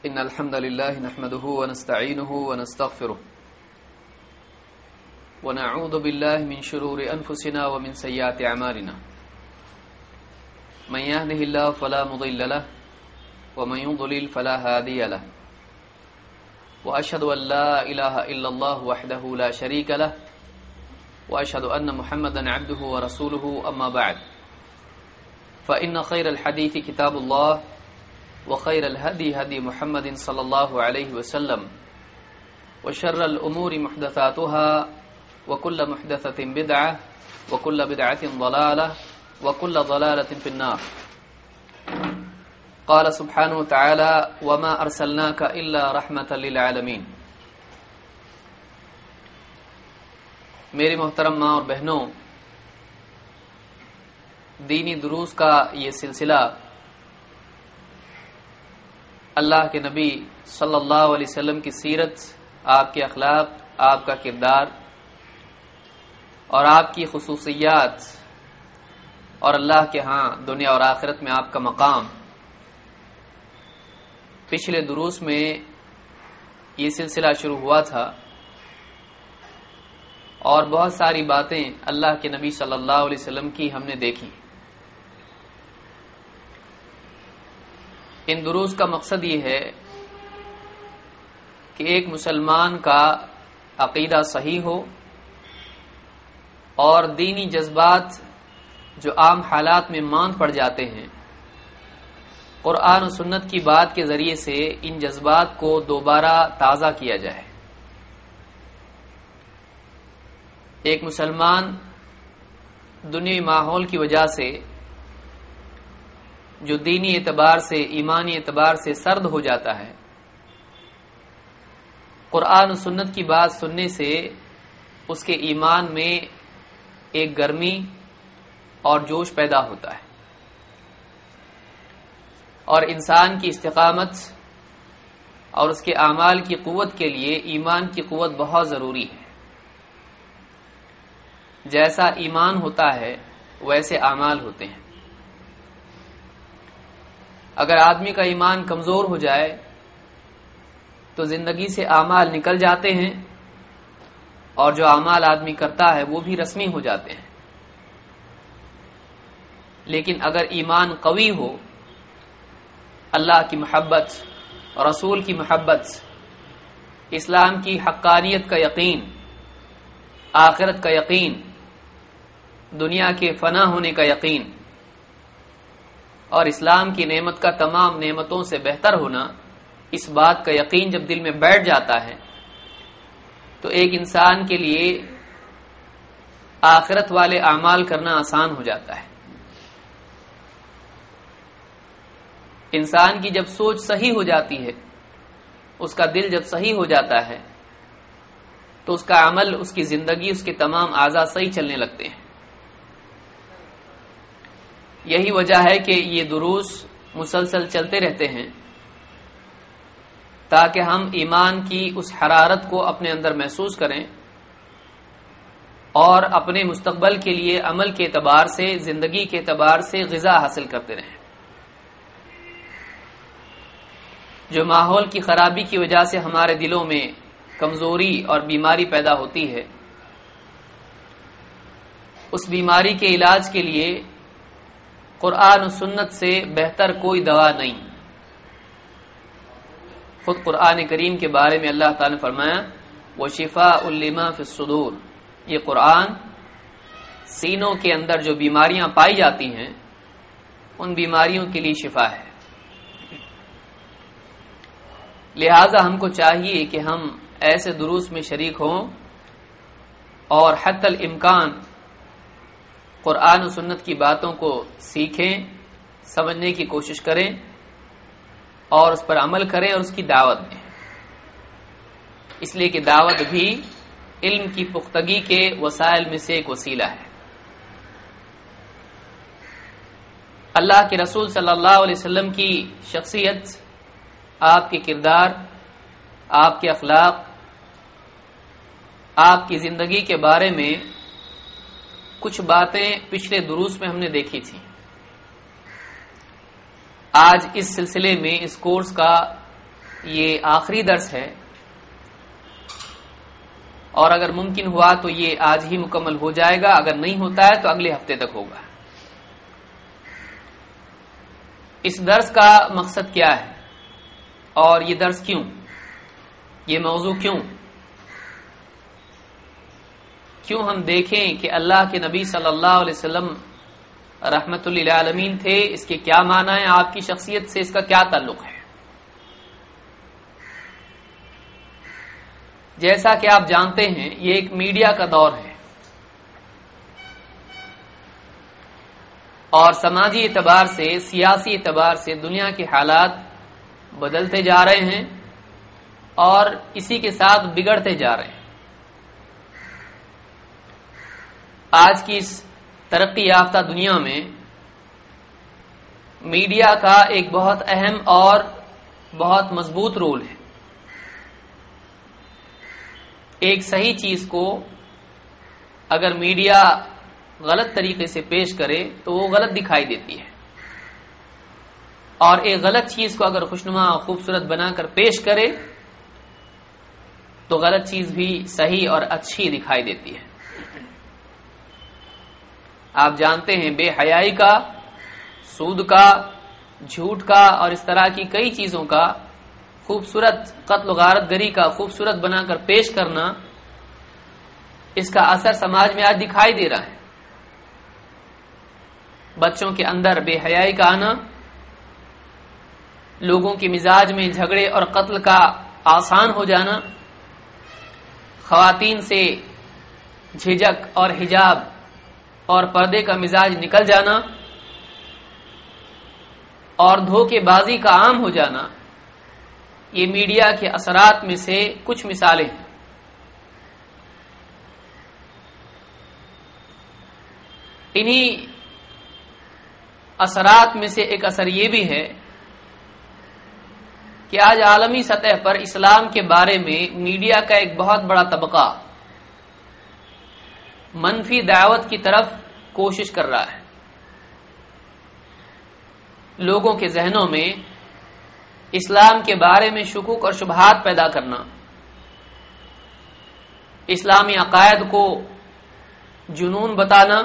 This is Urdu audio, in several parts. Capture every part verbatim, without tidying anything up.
إن الحمد لله نحمده ونستعينه ونستغفره ونعوذ بالله من شرور أنفسنا ومن سيئات أعمالنا من يهده الله فلا مضل له ومن يضلل فلا هادي له وأشهد أن لا إله إلا الله وحده لا شريك له وأشهد أن محمدا عبده ورسوله أما بعد فإن خير الحديث كتاب الله وخير الهدي هدي محمد صلى الله عليه وسلم وشر الأمور محدثاتها وكل محدثة بدعة وكل بدعة ضلالة وكل ضلالة في النار. قال سبحانه وتعالى وما أرسلناك إلا رحمة للعالمين. میری محترم ماں اور بہنوں، دینی دروس کا یہ سلسلہ اللہ کے نبی صلی اللہ علیہ وسلم کی سیرت، آپ کے اخلاق، آپ کا کردار اور آپ کی خصوصیات اور اللہ کے ہاں دنیا اور آخرت میں آپ کا مقام، پچھلے دروس میں یہ سلسلہ شروع ہوا تھا اور بہت ساری باتیں اللہ کے نبی صلی اللہ علیہ وسلم کی ہم نے دیکھی. ان دروس کا مقصد یہ ہے کہ ایک مسلمان کا عقیدہ صحیح ہو اور دینی جذبات جو عام حالات میں ماند پڑ جاتے ہیں، قرآن و سنت کی بات کے ذریعے سے ان جذبات کو دوبارہ تازہ کیا جائے. ایک مسلمان دنیاوی ماحول کی وجہ سے جو دینی اعتبار سے، ایمانی اعتبار سے سرد ہو جاتا ہے، قرآن و سنت کی بات سننے سے اس کے ایمان میں ایک گرمی اور جوش پیدا ہوتا ہے اور انسان کی استقامت اور اس کے اعمال کی قوت کے لیے ایمان کی قوت بہت ضروری ہے. جیسا ایمان ہوتا ہے ویسے اعمال ہوتے ہیں. اگر آدمی کا ایمان کمزور ہو جائے تو زندگی سے اعمال نکل جاتے ہیں اور جو اعمال آدمی کرتا ہے وہ بھی رسمی ہو جاتے ہیں. لیکن اگر ایمان قوی ہو، اللہ کی محبت، رسول کی محبت، اسلام کی حقانیت کا یقین، آخرت کا یقین، دنیا کے فنا ہونے کا یقین اور اسلام کی نعمت کا تمام نعمتوں سے بہتر ہونا، اس بات کا یقین جب دل میں بیٹھ جاتا ہے تو ایک انسان کے لیے آخرت والے اعمال کرنا آسان ہو جاتا ہے. انسان کی جب سوچ صحیح ہو جاتی ہے، اس کا دل جب صحیح ہو جاتا ہے تو اس کا عمل، اس کی زندگی، اس کے تمام اعضاء صحیح چلنے لگتے ہیں. یہی وجہ ہے کہ یہ دروس مسلسل چلتے رہتے ہیں تاکہ ہم ایمان کی اس حرارت کو اپنے اندر محسوس کریں اور اپنے مستقبل کے لیے عمل کے اعتبار سے، زندگی کے اعتبار سے غذا حاصل کرتے رہیں. جو ماحول کی خرابی کی وجہ سے ہمارے دلوں میں کمزوری اور بیماری پیدا ہوتی ہے، اس بیماری کے علاج کے لیے قرآن و سنت سے بہتر کوئی دوا نہیں. خود قرآن کریم کے بارے میں اللہ تعالی نے فرمایا وَشِفَاءٌ لِمَا فِي الصُّدُورِ، یہ قرآن سینوں کے اندر جو بیماریاں پائی جاتی ہیں ان بیماریوں کے لیے شفا ہے. لہذا ہم کو چاہیے کہ ہم ایسے دروس میں شریک ہوں اور حتی الامکان قرآن و سنت کی باتوں کو سیکھیں، سمجھنے کی کوشش کریں اور اس پر عمل کریں اور اس کی دعوت دیں. اس لیے کہ دعوت بھی علم کی پختگی کے وسائل میں سے ایک وسیلہ ہے. اللہ کے رسول صلی اللہ علیہ وسلم کی شخصیت، آپ کے کردار، آپ کے اخلاق، آپ کی زندگی کے بارے میں کچھ باتیں پچھلے دروس میں ہم نے دیکھی تھی. آج اس سلسلے میں، اس کورس کا یہ آخری درس ہے، اور اگر ممکن ہوا تو یہ آج ہی مکمل ہو جائے گا، اگر نہیں ہوتا ہے تو اگلے ہفتے تک ہوگا۔ اس درس کا مقصد کیا ہے اور یہ درس کیوں، یہ موضوع کیوں کیوں ہم دیکھیں کہ اللہ کے نبی صلی اللہ علیہ وسلم رحمت للعالمین تھے، اس کے کیا معنی ہیں، آپ کی شخصیت سے اس کا کیا تعلق ہے۔ جیسا کہ آپ جانتے ہیں یہ ایک میڈیا کا دور ہے، اور سماجی اعتبار سے، سیاسی اعتبار سے دنیا کے حالات بدلتے جا رہے ہیں اور اسی کے ساتھ بگڑتے جا رہے ہیں۔ آج کی اس ترقی یافتہ دنیا میں میڈیا کا ایک بہت اہم اور بہت مضبوط رول ہے۔ ایک صحیح چیز کو اگر میڈیا غلط طریقے سے پیش کرے تو وہ غلط دکھائی دیتی ہے، اور ایک غلط چیز کو اگر خوشنما اور خوبصورت بنا کر پیش کرے تو غلط چیز بھی صحیح اور اچھی دکھائی دیتی ہے۔ آپ جانتے ہیں بے حیائی کا، سود کا، جھوٹ کا اور اس طرح کی کئی چیزوں کا خوبصورت، قتل و غارت گری کا خوبصورت بنا کر پیش کرنا، اس کا اثر سماج میں آج دکھائی دے رہا ہے۔ بچوں کے اندر بے حیائی کا آنا، لوگوں کے مزاج میں جھگڑے اور قتل کا آسان ہو جانا، خواتین سے جھجک اور حجاب اور پردے کا مزاج نکل جانا، اور دھوکے بازی کا عام ہو جانا، یہ میڈیا کے اثرات میں سے کچھ مثالیں ہیں۔ انہی اثرات میں سے ایک اثر یہ بھی ہے کہ آج عالمی سطح پر اسلام کے بارے میں میڈیا کا ایک بہت بڑا طبقہ منفی دعوت کی طرف کوشش کر رہا ہے۔ لوگوں کے ذہنوں میں اسلام کے بارے میں شکوک اور شبہات پیدا کرنا، اسلامی عقائد کو جنون بتانا،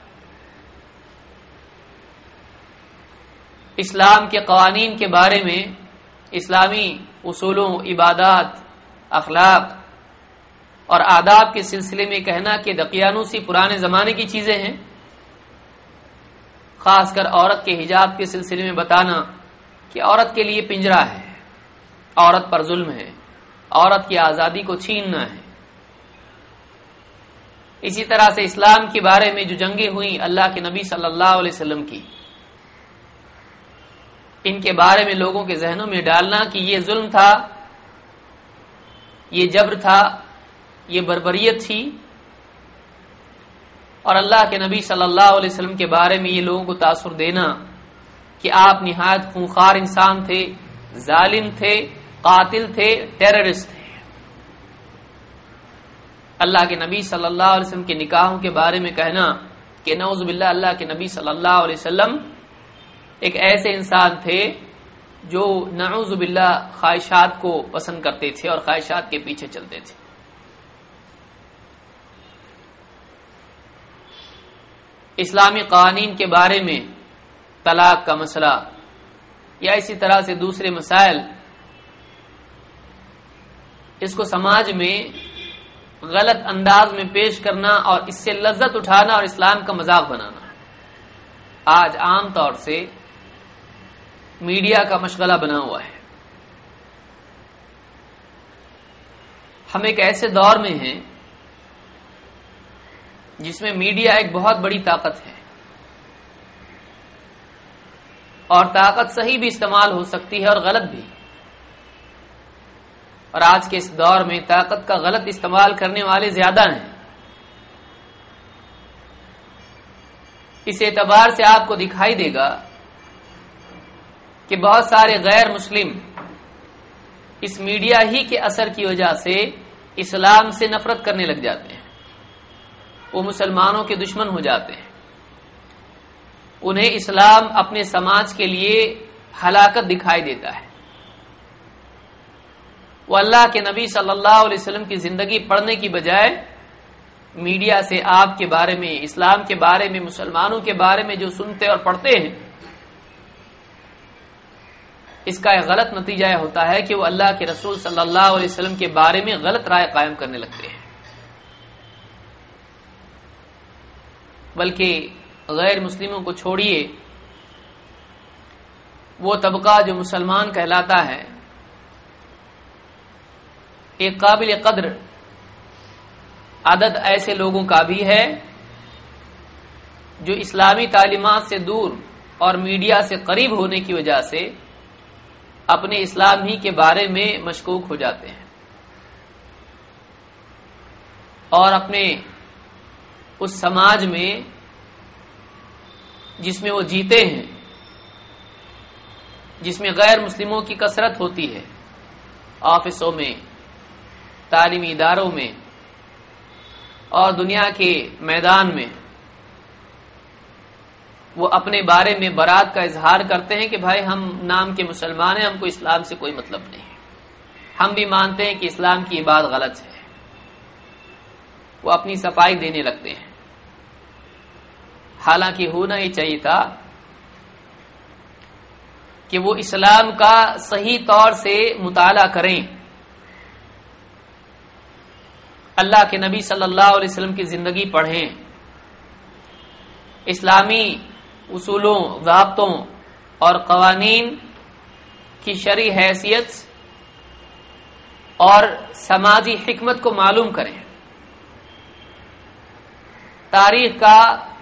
اسلام کے قوانین کے بارے میں، اسلامی اصولوں، عبادات، اخلاق اور آداب کے سلسلے میں کہنا کہ دقیانوسی پرانے زمانے کی چیزیں ہیں، خاص کر عورت کے حجاب کے سلسلے میں بتانا کہ عورت کے لیے پنجرا ہے، عورت پر ظلم ہے، عورت کی آزادی کو چھیننا ہے۔ اسی طرح سے اسلام کے بارے میں جو جنگیں ہوئیں اللہ کے نبی صلی اللہ علیہ وسلم کی، ان کے بارے میں لوگوں کے ذہنوں میں ڈالنا کہ یہ ظلم تھا، یہ جبر تھا، یہ بربریت تھی، اور اللہ کے نبی صلی اللہ علیہ وسلم کے بارے میں یہ لوگوں کو تاثر دینا کہ آپ نہایت خونخوار انسان تھے، ظالم تھے، قاتل تھے، ٹیررسٹ تھے۔ اللہ کے نبی صلی اللہ علیہ وسلم کے نکاحوں کے بارے میں کہنا کہ نعوذ باللہ اللہ کے نبی صلی اللہ علیہ وسلم ایک ایسے انسان تھے جو نعوذ باللہ خواہشات کو پسند کرتے تھے اور خواہشات کے پیچھے چلتے تھے۔ اسلامی قوانین کے بارے میں طلاق کا مسئلہ یا اسی طرح سے دوسرے مسائل، اس کو سماج میں غلط انداز میں پیش کرنا اور اس سے لذت اٹھانا اور اسلام کا مذاق بنانا آج عام طور سے میڈیا کا مشغلہ بنا ہوا ہے۔ ہم ایک ایسے دور میں ہیں جس میں میڈیا ایک بہت بڑی طاقت ہے، اور طاقت صحیح بھی استعمال ہو سکتی ہے اور غلط بھی، اور آج کے اس دور میں طاقت کا غلط استعمال کرنے والے زیادہ ہیں۔ اس اعتبار سے آپ کو دکھائی دے گا کہ بہت سارے غیر مسلم اس میڈیا ہی کے اثر کی وجہ سے اسلام سے نفرت کرنے لگ جاتے ہیں، وہ مسلمانوں کے دشمن ہو جاتے ہیں، انہیں اسلام اپنے سماج کے لیے ہلاکت دکھائی دیتا ہے۔ وہ اللہ کے نبی صلی اللہ علیہ وسلم کی زندگی پڑھنے کی بجائے میڈیا سے آپ کے بارے میں، اسلام کے بارے میں، مسلمانوں کے بارے میں جو سنتے اور پڑھتے ہیں، اس کا ایک غلط نتیجہ یہ ہوتا ہے کہ وہ اللہ کے رسول صلی اللہ علیہ وسلم کے بارے میں غلط رائے قائم کرنے لگتے ہیں، بلکہ غیر مسلموں کو چھوڑیے، وہ طبقہ جو مسلمان کہلاتا ہے، ایک قابل قدر عدد ایسے لوگوں کا بھی ہے جو اسلامی تعلیمات سے دور اور میڈیا سے قریب ہونے کی وجہ سے اپنے اسلام ہی کے بارے میں مشکوک ہو جاتے ہیں اور اپنے اس سماج میں جس میں وہ جیتے ہیں، جس میں غیر مسلموں کی کثرت ہوتی ہے، آفسوں میں، تعلیمی اداروں میں اور دنیا کے میدان میں، وہ اپنے بارے میں برات کا اظہار کرتے ہیں کہ بھائی ہم نام کے مسلمان ہیں، ہم کو اسلام سے کوئی مطلب نہیں ہے، ہم بھی مانتے ہیں کہ اسلام کی یہ بات غلط ہے، وہ اپنی صفائی دینے لگتے ہیں۔ حالانکہ ہونا یہ چاہیے تھا کہ وہ اسلام کا صحیح طور سے مطالعہ کریں، اللہ کے نبی صلی اللہ علیہ وسلم کی زندگی پڑھیں، اسلامی اصولوں، ضابطوں اور قوانین کی شرعی حیثیت اور سماجی حکمت کو معلوم کریں، تاریخ کا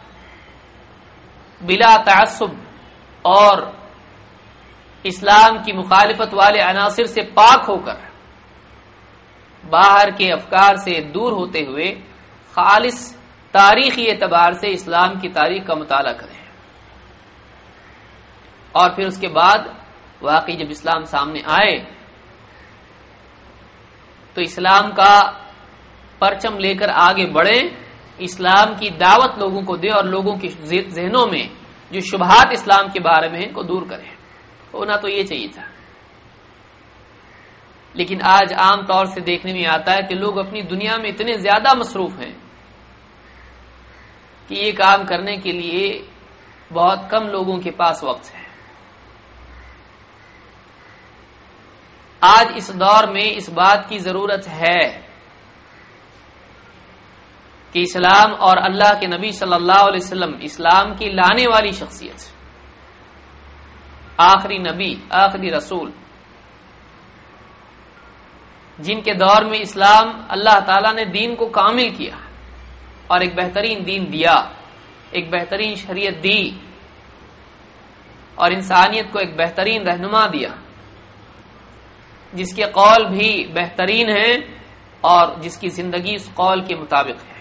بلا تعصب اور اسلام کی مخالفت والے عناصر سے پاک ہو کر، باہر کے افکار سے دور ہوتے ہوئے خالص تاریخی اعتبار سے اسلام کی تاریخ کا مطالعہ کریں، اور پھر اس کے بعد واقعی جب اسلام سامنے آئے تو اسلام کا پرچم لے کر آگے بڑھیں، اسلام کی دعوت لوگوں کو دیں اور لوگوں کے ذہنوں میں جو شبہات اسلام کے بارے میں ہیں ان کو دور کریں۔ ہونا تو یہ چاہیے تھا، لیکن آج عام طور سے دیکھنے میں آتا ہے کہ لوگ اپنی دنیا میں اتنے زیادہ مصروف ہیں کہ یہ کام کرنے کے لیے بہت کم لوگوں کے پاس وقت ہے۔ آج اس دور میں اس بات کی ضرورت ہے کہ اسلام اور اللہ کے نبی صلی اللہ علیہ وسلم، اسلام کی لانے والی شخصیت، آخری نبی، آخری رسول، جن کے دور میں اسلام اللہ تعالیٰ نے دین کو کامل کیا اور ایک بہترین دین دیا، ایک بہترین شریعت دی اور انسانیت کو ایک بہترین رہنما دیا، جس کے قول بھی بہترین ہیں اور جس کی زندگی اس قول کے مطابق ہے۔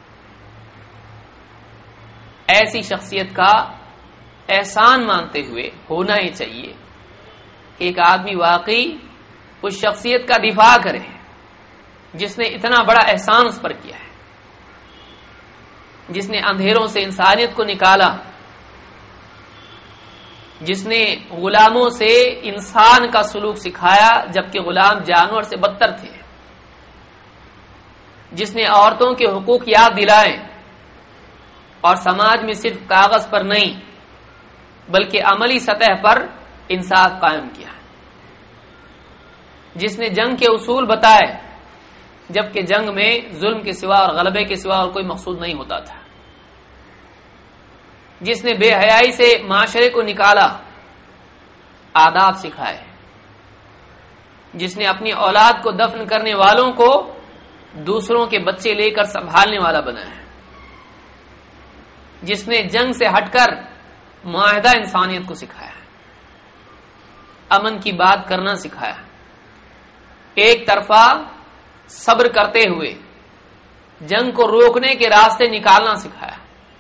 ایسی شخصیت کا احسان مانتے ہوئے ہونا ہی چاہیے کہ ایک آدمی واقعی اس شخصیت کا دفاع کرے جس نے اتنا بڑا احسان اس پر کیا ہے، جس نے اندھیروں سے انسانیت کو نکالا، جس نے غلاموں سے انسان کا سلوک سکھایا جبکہ غلام جانور سے بدتر تھے، جس نے عورتوں کے حقوق یاد دلائے اور سماج میں صرف کاغذ پر نہیں بلکہ عملی سطح پر انصاف قائم کیا، جس نے جنگ کے اصول بتائے جبکہ جنگ میں ظلم کے سوا اور غلبے کے سوا اور کوئی مقصود نہیں ہوتا تھا، جس نے بے حیائی سے معاشرے کو نکالا، آداب سکھائے، جس نے اپنی اولاد کو دفن کرنے والوں کو دوسروں کے بچے لے کر سنبھالنے والا بنایا، جس نے جنگ سے ہٹ کر معاہدہ انسانیت کو سکھایا، امن کی بات کرنا سکھایا، ایک طرفہ صبر کرتے ہوئے جنگ کو روکنے کے راستے نکالنا سکھایا،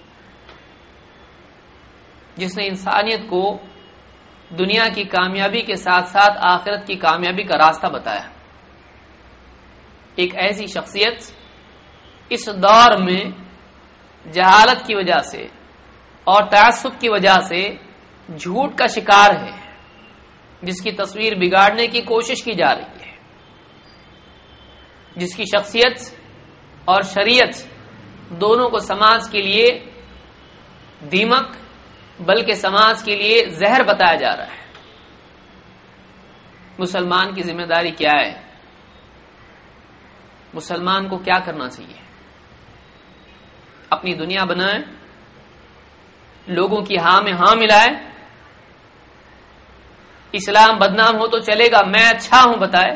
جس نے انسانیت کو دنیا کی کامیابی کے ساتھ ساتھ آخرت کی کامیابی کا راستہ بتایا۔ ایک ایسی شخصیت اس دور میں جہالت کی وجہ سے اور تعصب کی وجہ سے جھوٹ کا شکار ہے، جس کی تصویر بگاڑنے کی کوشش کی جا رہی ہے، جس کی شخصیت اور شریعت دونوں کو سماج کے لیے دیمک بلکہ سماج کے لیے زہر بتایا جا رہا ہے۔ مسلمان کی ذمہ داری کیا ہے؟ مسلمان کو کیا کرنا چاہیے؟ اپنی دنیا بنائے، لوگوں کی ہاں میں ہاں ملائے، اسلام بدنام ہو تو چلے گا، میں اچھا ہوں بتائے،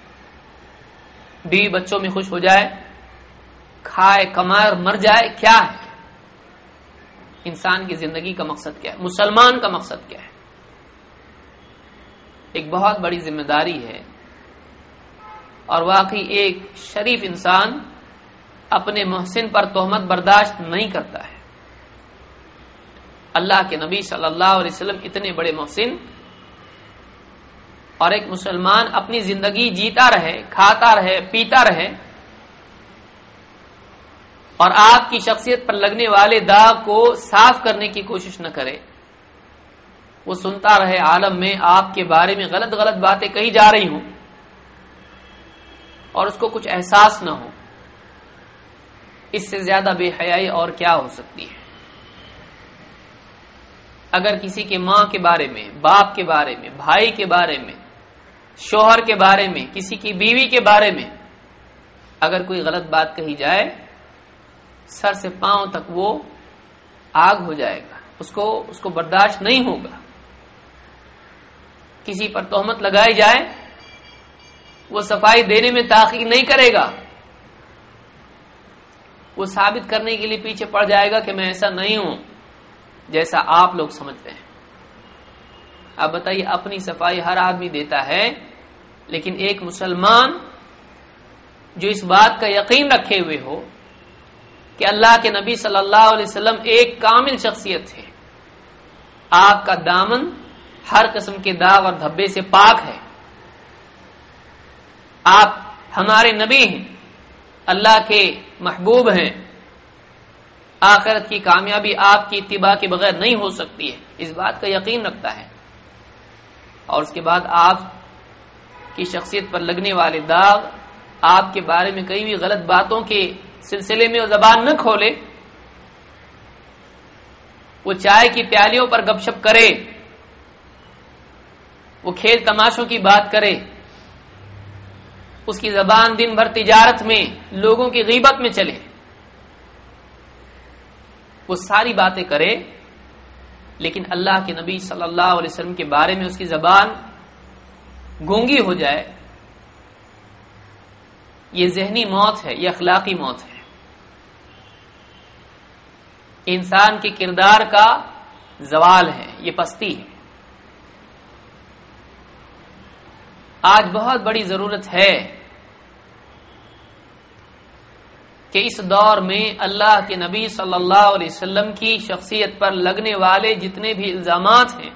بیوی بچوں میں خوش ہو جائے، کھائے کمائے اور مر جائے، کیا ہے انسان کی زندگی کا مقصد؟ کیا ہے مسلمان کا مقصد؟ کیا ہے؟ ایک بہت بڑی ذمہ داری ہے، اور واقعی ایک شریف انسان اپنے محسن پر تہمت برداشت نہیں کرتا ہے۔ اللہ کے نبی صلی اللہ علیہ وسلم اتنے بڑے محسن، اور ایک مسلمان اپنی زندگی جیتا رہے، کھاتا رہے، پیتا رہے، اور آپ کی شخصیت پر لگنے والے داغ کو صاف کرنے کی کوشش نہ کرے، وہ سنتا رہے عالم میں آپ کے بارے میں غلط غلط باتیں کہی جا رہی ہوں اور اس کو کچھ احساس نہ ہو، اس سے زیادہ بے حیائی اور کیا ہو سکتی ہے؟ اگر کسی کے ماں کے بارے میں، باپ کے بارے میں، بھائی کے بارے میں، شوہر کے بارے میں، کسی کی بیوی کے بارے میں اگر کوئی غلط بات کہی جائے، سر سے پاؤں تک وہ آگ ہو جائے گا، اس کو اس کو برداشت نہیں ہوگا۔ کسی پر تہمت لگائی جائے، وہ صفائی دینے میں تاخیر نہیں کرے گا، وہ ثابت کرنے کے لیے پیچھے پڑ جائے گا کہ میں ایسا نہیں ہوں جیسا آپ لوگ سمجھتے ہیں۔ اب بتائیے، اپنی صفائی ہر آدمی دیتا ہے، لیکن ایک مسلمان جو اس بات کا یقین رکھے ہوئے ہو کہ اللہ کے نبی صلی اللہ علیہ وسلم ایک کامل شخصیت ہے، آپ کا دامن ہر قسم کے داغ اور دھبے سے پاک ہے، آپ ہمارے نبی ہیں، اللہ کے محبوب ہیں، آخرت کی کامیابی آپ کی اتباع کے بغیر نہیں ہو سکتی ہے، اس بات کا یقین رکھتا ہے، اور اس کے بعد آپ کی شخصیت پر لگنے والے داغ، آپ کے بارے میں کئی بھی غلط باتوں کے سلسلے میں وہ زبان نہ کھولے، وہ چائے کی پیالیوں پر گپ شپ کرے، وہ کھیل تماشوں کی بات کرے، اس کی زبان دن بھر تجارت میں لوگوں کی غیبت میں چلے، وہ ساری باتیں کرے، لیکن اللہ کے نبی صلی اللہ علیہ وسلم کے بارے میں اس کی زبان گونگی ہو جائے، یہ ذہنی موت ہے، یہ اخلاقی موت ہے، انسان کے کردار کا زوال ہے، یہ پستی ہے۔ آج بہت بڑی ضرورت ہے کہ اس دور میں اللہ کے نبی صلی اللہ علیہ وسلم کی شخصیت پر لگنے والے جتنے بھی الزامات ہیں،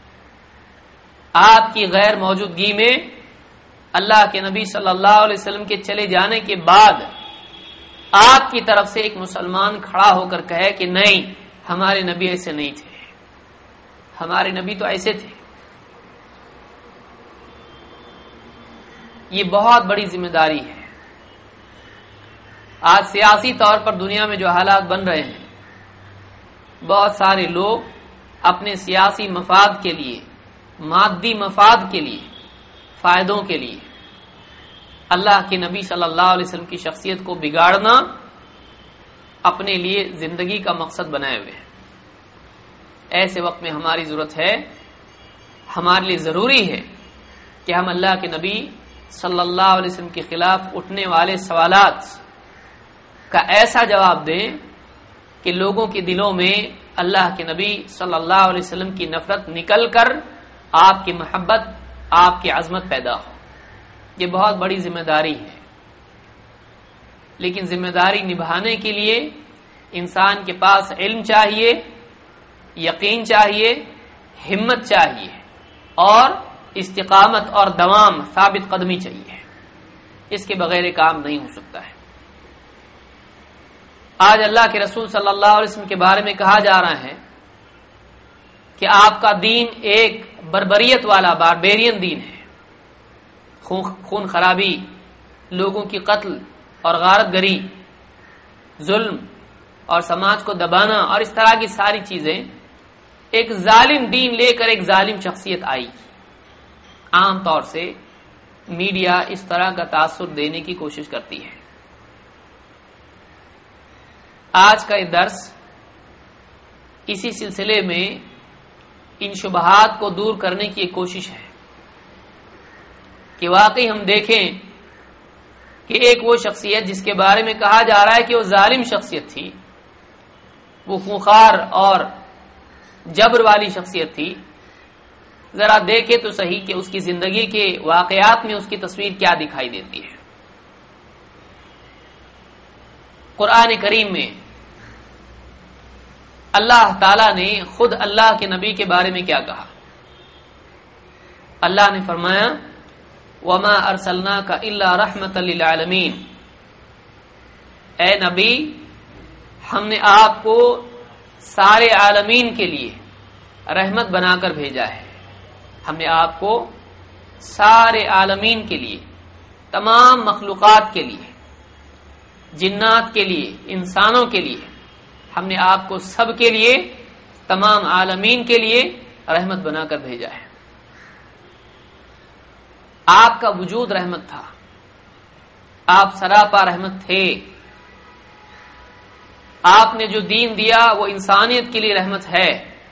آپ کی غیر موجودگی میں اللہ کے نبی صلی اللہ علیہ وسلم کے چلے جانے کے بعد آپ کی طرف سے ایک مسلمان کھڑا ہو کر کہے کہ نہیں، ہمارے نبی ایسے نہیں تھے، ہمارے نبی تو ایسے تھے۔ یہ بہت بڑی ذمہ داری ہے۔ آج سیاسی طور پر دنیا میں جو حالات بن رہے ہیں، بہت سارے لوگ اپنے سیاسی مفاد کے لیے، مادی مفاد کے لیے، فائدوں کے لیے اللہ کے نبی صلی اللہ علیہ وسلم کی شخصیت کو بگاڑنا اپنے لیے زندگی کا مقصد بنائے ہوئے ہیں۔ ایسے وقت میں ہماری ضرورت ہے، ہمارے لیے ضروری ہے کہ ہم اللہ کے نبی صلی اللہ علیہ وسلم کے خلاف اٹھنے والے سوالات کا ایسا جواب دیں کہ لوگوں کے دلوں میں اللہ کے نبی صلی اللہ علیہ وسلم کی نفرت نکل کر آپ کی محبت، آپ کی عظمت پیدا ہو۔ یہ بہت بڑی ذمہ داری ہے، لیکن ذمہ داری نبھانے کے لیے انسان کے پاس علم چاہیے، یقین چاہیے، ہمت چاہیے، اور استقامت اور دوام، ثابت قدمی چاہیے۔ اس کے بغیر کام نہیں ہو سکتا ہے۔ آج اللہ کے رسول صلی اللہ علیہ وسلم کے بارے میں کہا جا رہا ہے کہ آپ کا دین ایک بربریت والا باربیرین دین ہے، خون خرابی، لوگوں کی قتل اور غارت گری، ظلم اور سماج کو دبانا اور اس طرح کی ساری چیزیں، ایک ظالم دین لے کر ایک ظالم شخصیت آئی۔ عام طور سے میڈیا اس طرح کا تاثر دینے کی کوشش کرتی ہے۔ آج کا یہ درس اسی سلسلے میں ان شبہات کو دور کرنے کی ایک کوشش ہے کہ واقعی ہم دیکھیں کہ ایک وہ شخصیت جس کے بارے میں کہا جا رہا ہے کہ وہ ظالم شخصیت تھی، وہ خونخوار اور جبر والی شخصیت تھی، ذرا دیکھے تو صحیح کہ اس کی زندگی کے واقعات میں اس کی تصویر کیا دکھائی دیتی ہے۔ قرآن کریم میں اللہ تعالی نے خود اللہ کے نبی کے بارے میں کیا کہا؟ اللہ نے فرمایا وَمَا أَرْسَلْنَاكَ إِلَّا رَحْمَةً لِلْعَالَمِينَ، اے نبی ہم نے آپ کو سارے عالمین کے لیے رحمت بنا کر بھیجا ہے۔ ہم نے آپ کو سارے عالمین کے لیے، تمام مخلوقات کے لیے، جنات کے لیے، انسانوں کے لیے، ہم نے آپ کو سب کے لیے، تمام عالمین کے لیے رحمت بنا کر بھیجا ہے۔ آپ کا وجود رحمت تھا، آپ سراپا رحمت تھے۔ آپ نے جو دین دیا وہ انسانیت کے لیے رحمت ہے۔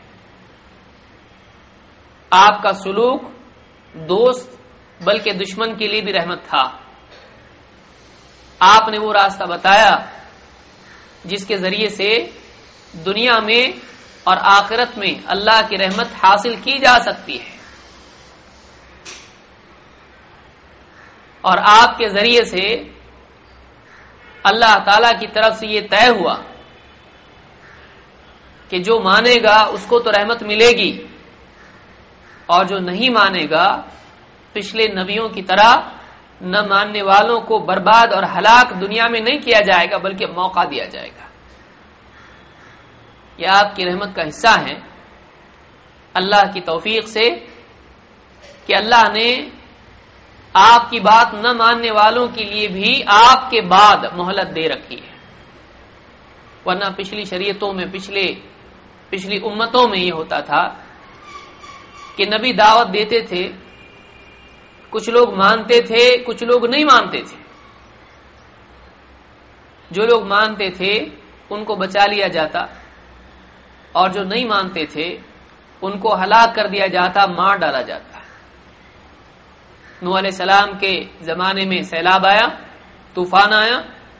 آپ کا سلوک دوست بلکہ دشمن کے لیے بھی رحمت تھا۔ آپ نے وہ راستہ بتایا جس کے ذریعے سے دنیا میں اور آخرت میں اللہ کی رحمت حاصل کی جا سکتی ہے، اور آپ کے ذریعے سے اللہ تعالی کی طرف سے یہ طے ہوا کہ جو مانے گا اس کو تو رحمت ملے گی، اور جو نہیں مانے گا پچھلے نبیوں کی طرح نہ ماننے والوں کو برباد اور ہلاک دنیا میں نہیں کیا جائے گا بلکہ موقع دیا جائے گا۔ یہ آپ کی رحمت کا حصہ ہے، اللہ کی توفیق سے کہ اللہ نے آپ کی بات نہ ماننے والوں کے لیے بھی آپ کے بعد مہلت دے رکھی ہے، ورنہ پچھلی شریعتوں میں، پچھلے پچھلی امتوں میں یہ ہوتا تھا کہ نبی دعوت دیتے تھے، کچھ لوگ مانتے تھے، کچھ لوگ نہیں مانتے تھے۔ جو لوگ مانتے تھے ان کو بچا لیا جاتا، اور جو نہیں مانتے تھے ان کو ہلاک کر دیا جاتا، مار ڈالا جاتا۔ نوح علیہ السلام کے زمانے میں سیلاب آیا، طوفان آیا،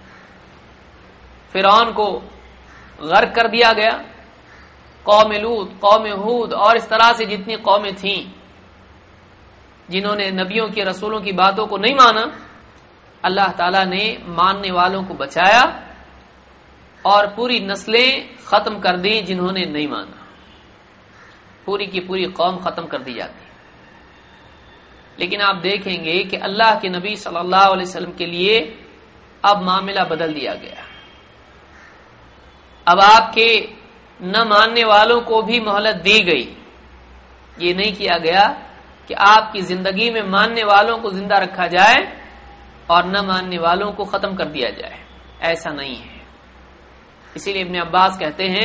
فرعون کو غرق کر دیا گیا، قوم لوط، قوم ہود اور اس طرح سے جتنی قومیں تھیں جنہوں نے نبیوں کی، رسولوں کی باتوں کو نہیں مانا، اللہ تعالیٰ نے ماننے والوں کو بچایا اور پوری نسلیں ختم کر دی جنہوں نے نہیں مانا، پوری کی پوری قوم ختم کر دی جاتی۔ لیکن آپ دیکھیں گے کہ اللہ کے نبی صلی اللہ علیہ وسلم کے لیے اب معاملہ بدل دیا گیا۔ اب آپ کے نہ ماننے والوں کو بھی مہلت دی گئی۔ یہ نہیں کیا گیا کہ آپ کی زندگی میں ماننے والوں کو زندہ رکھا جائے اور نہ ماننے والوں کو ختم کر دیا جائے، ایسا نہیں ہے۔ اسی لیے ابن عباس کہتے ہیں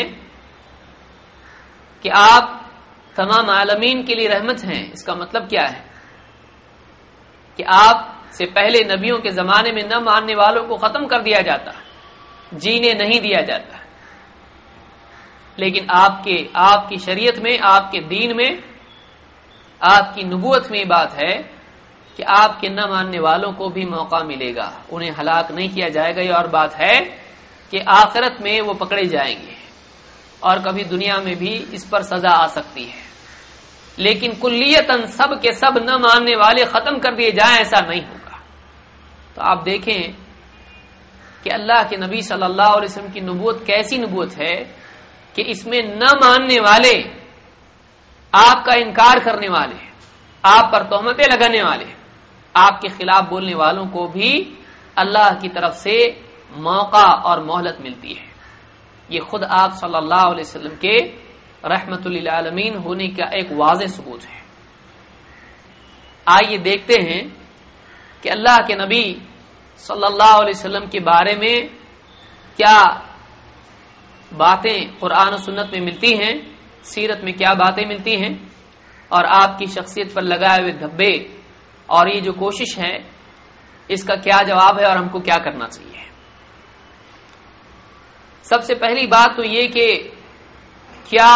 کہ آپ تمام عالمین کے لیے رحمت ہیں۔ اس کا مطلب کیا ہے؟ کہ آپ سے پہلے نبیوں کے زمانے میں نہ ماننے والوں کو ختم کر دیا جاتا، جینے نہیں دیا جاتا، لیکن آپ کے آپ کی شریعت میں، آپ کے دین میں، آپ کی نبوت میں یہ بات ہے کہ آپ کے نہ ماننے والوں کو بھی موقع ملے گا، انہیں ہلاک نہیں کیا جائے گا۔ یہ اور بات ہے کہ آخرت میں وہ پکڑے جائیں گے اور کبھی دنیا میں بھی اس پر سزا آ سکتی ہے، لیکن کلیتاً سب کے سب نہ ماننے والے ختم کر دیے جائیں، ایسا نہیں ہوگا۔ تو آپ دیکھیں کہ اللہ کے نبی صلی اللہ علیہ وسلم کی نبوت کیسی نبوت ہے کہ اس میں نہ ماننے والے، آپ کا انکار کرنے والے، آپ پر تہمتیں لگانے والے، آپ کے خلاف بولنے والوں کو بھی اللہ کی طرف سے موقع اور مہلت ملتی ہے۔ یہ خود آپ صلی اللہ علیہ وسلم کے رحمت للعالمین ہونے کا ایک واضح ثبوت ہے۔ آئیے دیکھتے ہیں کہ اللہ کے نبی صلی اللہ علیہ وسلم کے بارے میں کیا باتیں قرآن و سنت میں ملتی ہیں، سیرت میں کیا باتیں ملتی ہیں، اور آپ کی شخصیت پر لگائے ہوئے دھبے اور یہ جو کوشش ہے اس کا کیا جواب ہے اور ہم کو کیا کرنا چاہیے۔ سب سے پہلی بات تو یہ کہ کیا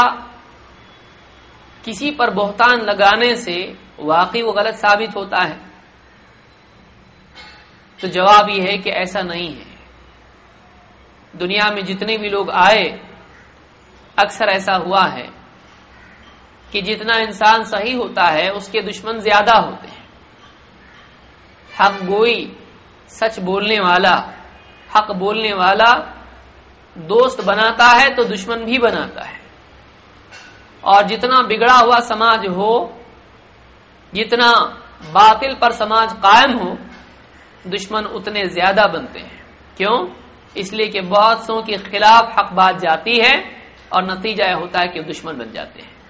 کسی پر بہتان لگانے سے واقعی وہ غلط ثابت ہوتا ہے؟ تو جواب یہ ہے کہ ایسا نہیں ہے۔ دنیا میں جتنے بھی لوگ آئے اکثر ایسا ہوا ہے کہ جتنا انسان صحیح ہوتا ہے اس کے دشمن زیادہ ہوتے ہیں۔ حق گوئی، سچ بولنے والا، حق بولنے والا دوست بناتا ہے تو دشمن بھی بناتا ہے، اور جتنا بگڑا ہوا سماج ہو، جتنا باطل پر سماج قائم ہو، دشمن اتنے زیادہ بنتے ہیں۔ کیوں؟ اس لیے کہ بہت سو کے خلاف حق بات جاتی ہے اور نتیجہ یہ ہوتا ہے کہ دشمن بن جاتے ہیں۔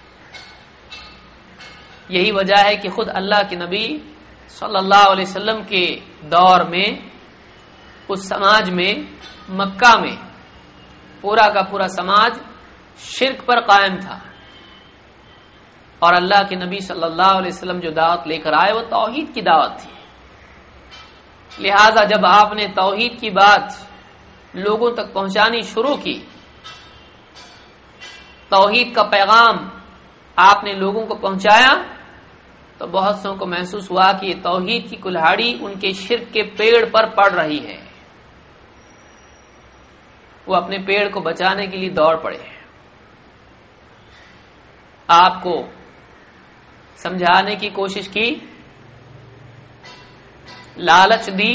یہی وجہ ہے کہ خود اللہ کے نبی صلی اللہ علیہ وسلم کے دور میں اس سماج میں، مکہ میں پورا کا پورا سماج شرک پر قائم تھا، اور اللہ کے نبی صلی اللہ علیہ وسلم جو دعوت لے کر آئے وہ توحید کی دعوت تھی۔ لہذا جب آپ نے توحید کی بات لوگوں تک پہنچانی شروع کی، توحید کا پیغام آپ نے لوگوں کو پہنچایا، تو بہت سو کو محسوس ہوا کہ یہ توحید کی کلہاڑی ان کے شرک کے پیڑ پر پڑ رہی ہے۔ وہ اپنے پیڑ کو بچانے کے لیے دوڑ پڑے۔ آپ کو سمجھانے کی کوشش کی، لالچ دی،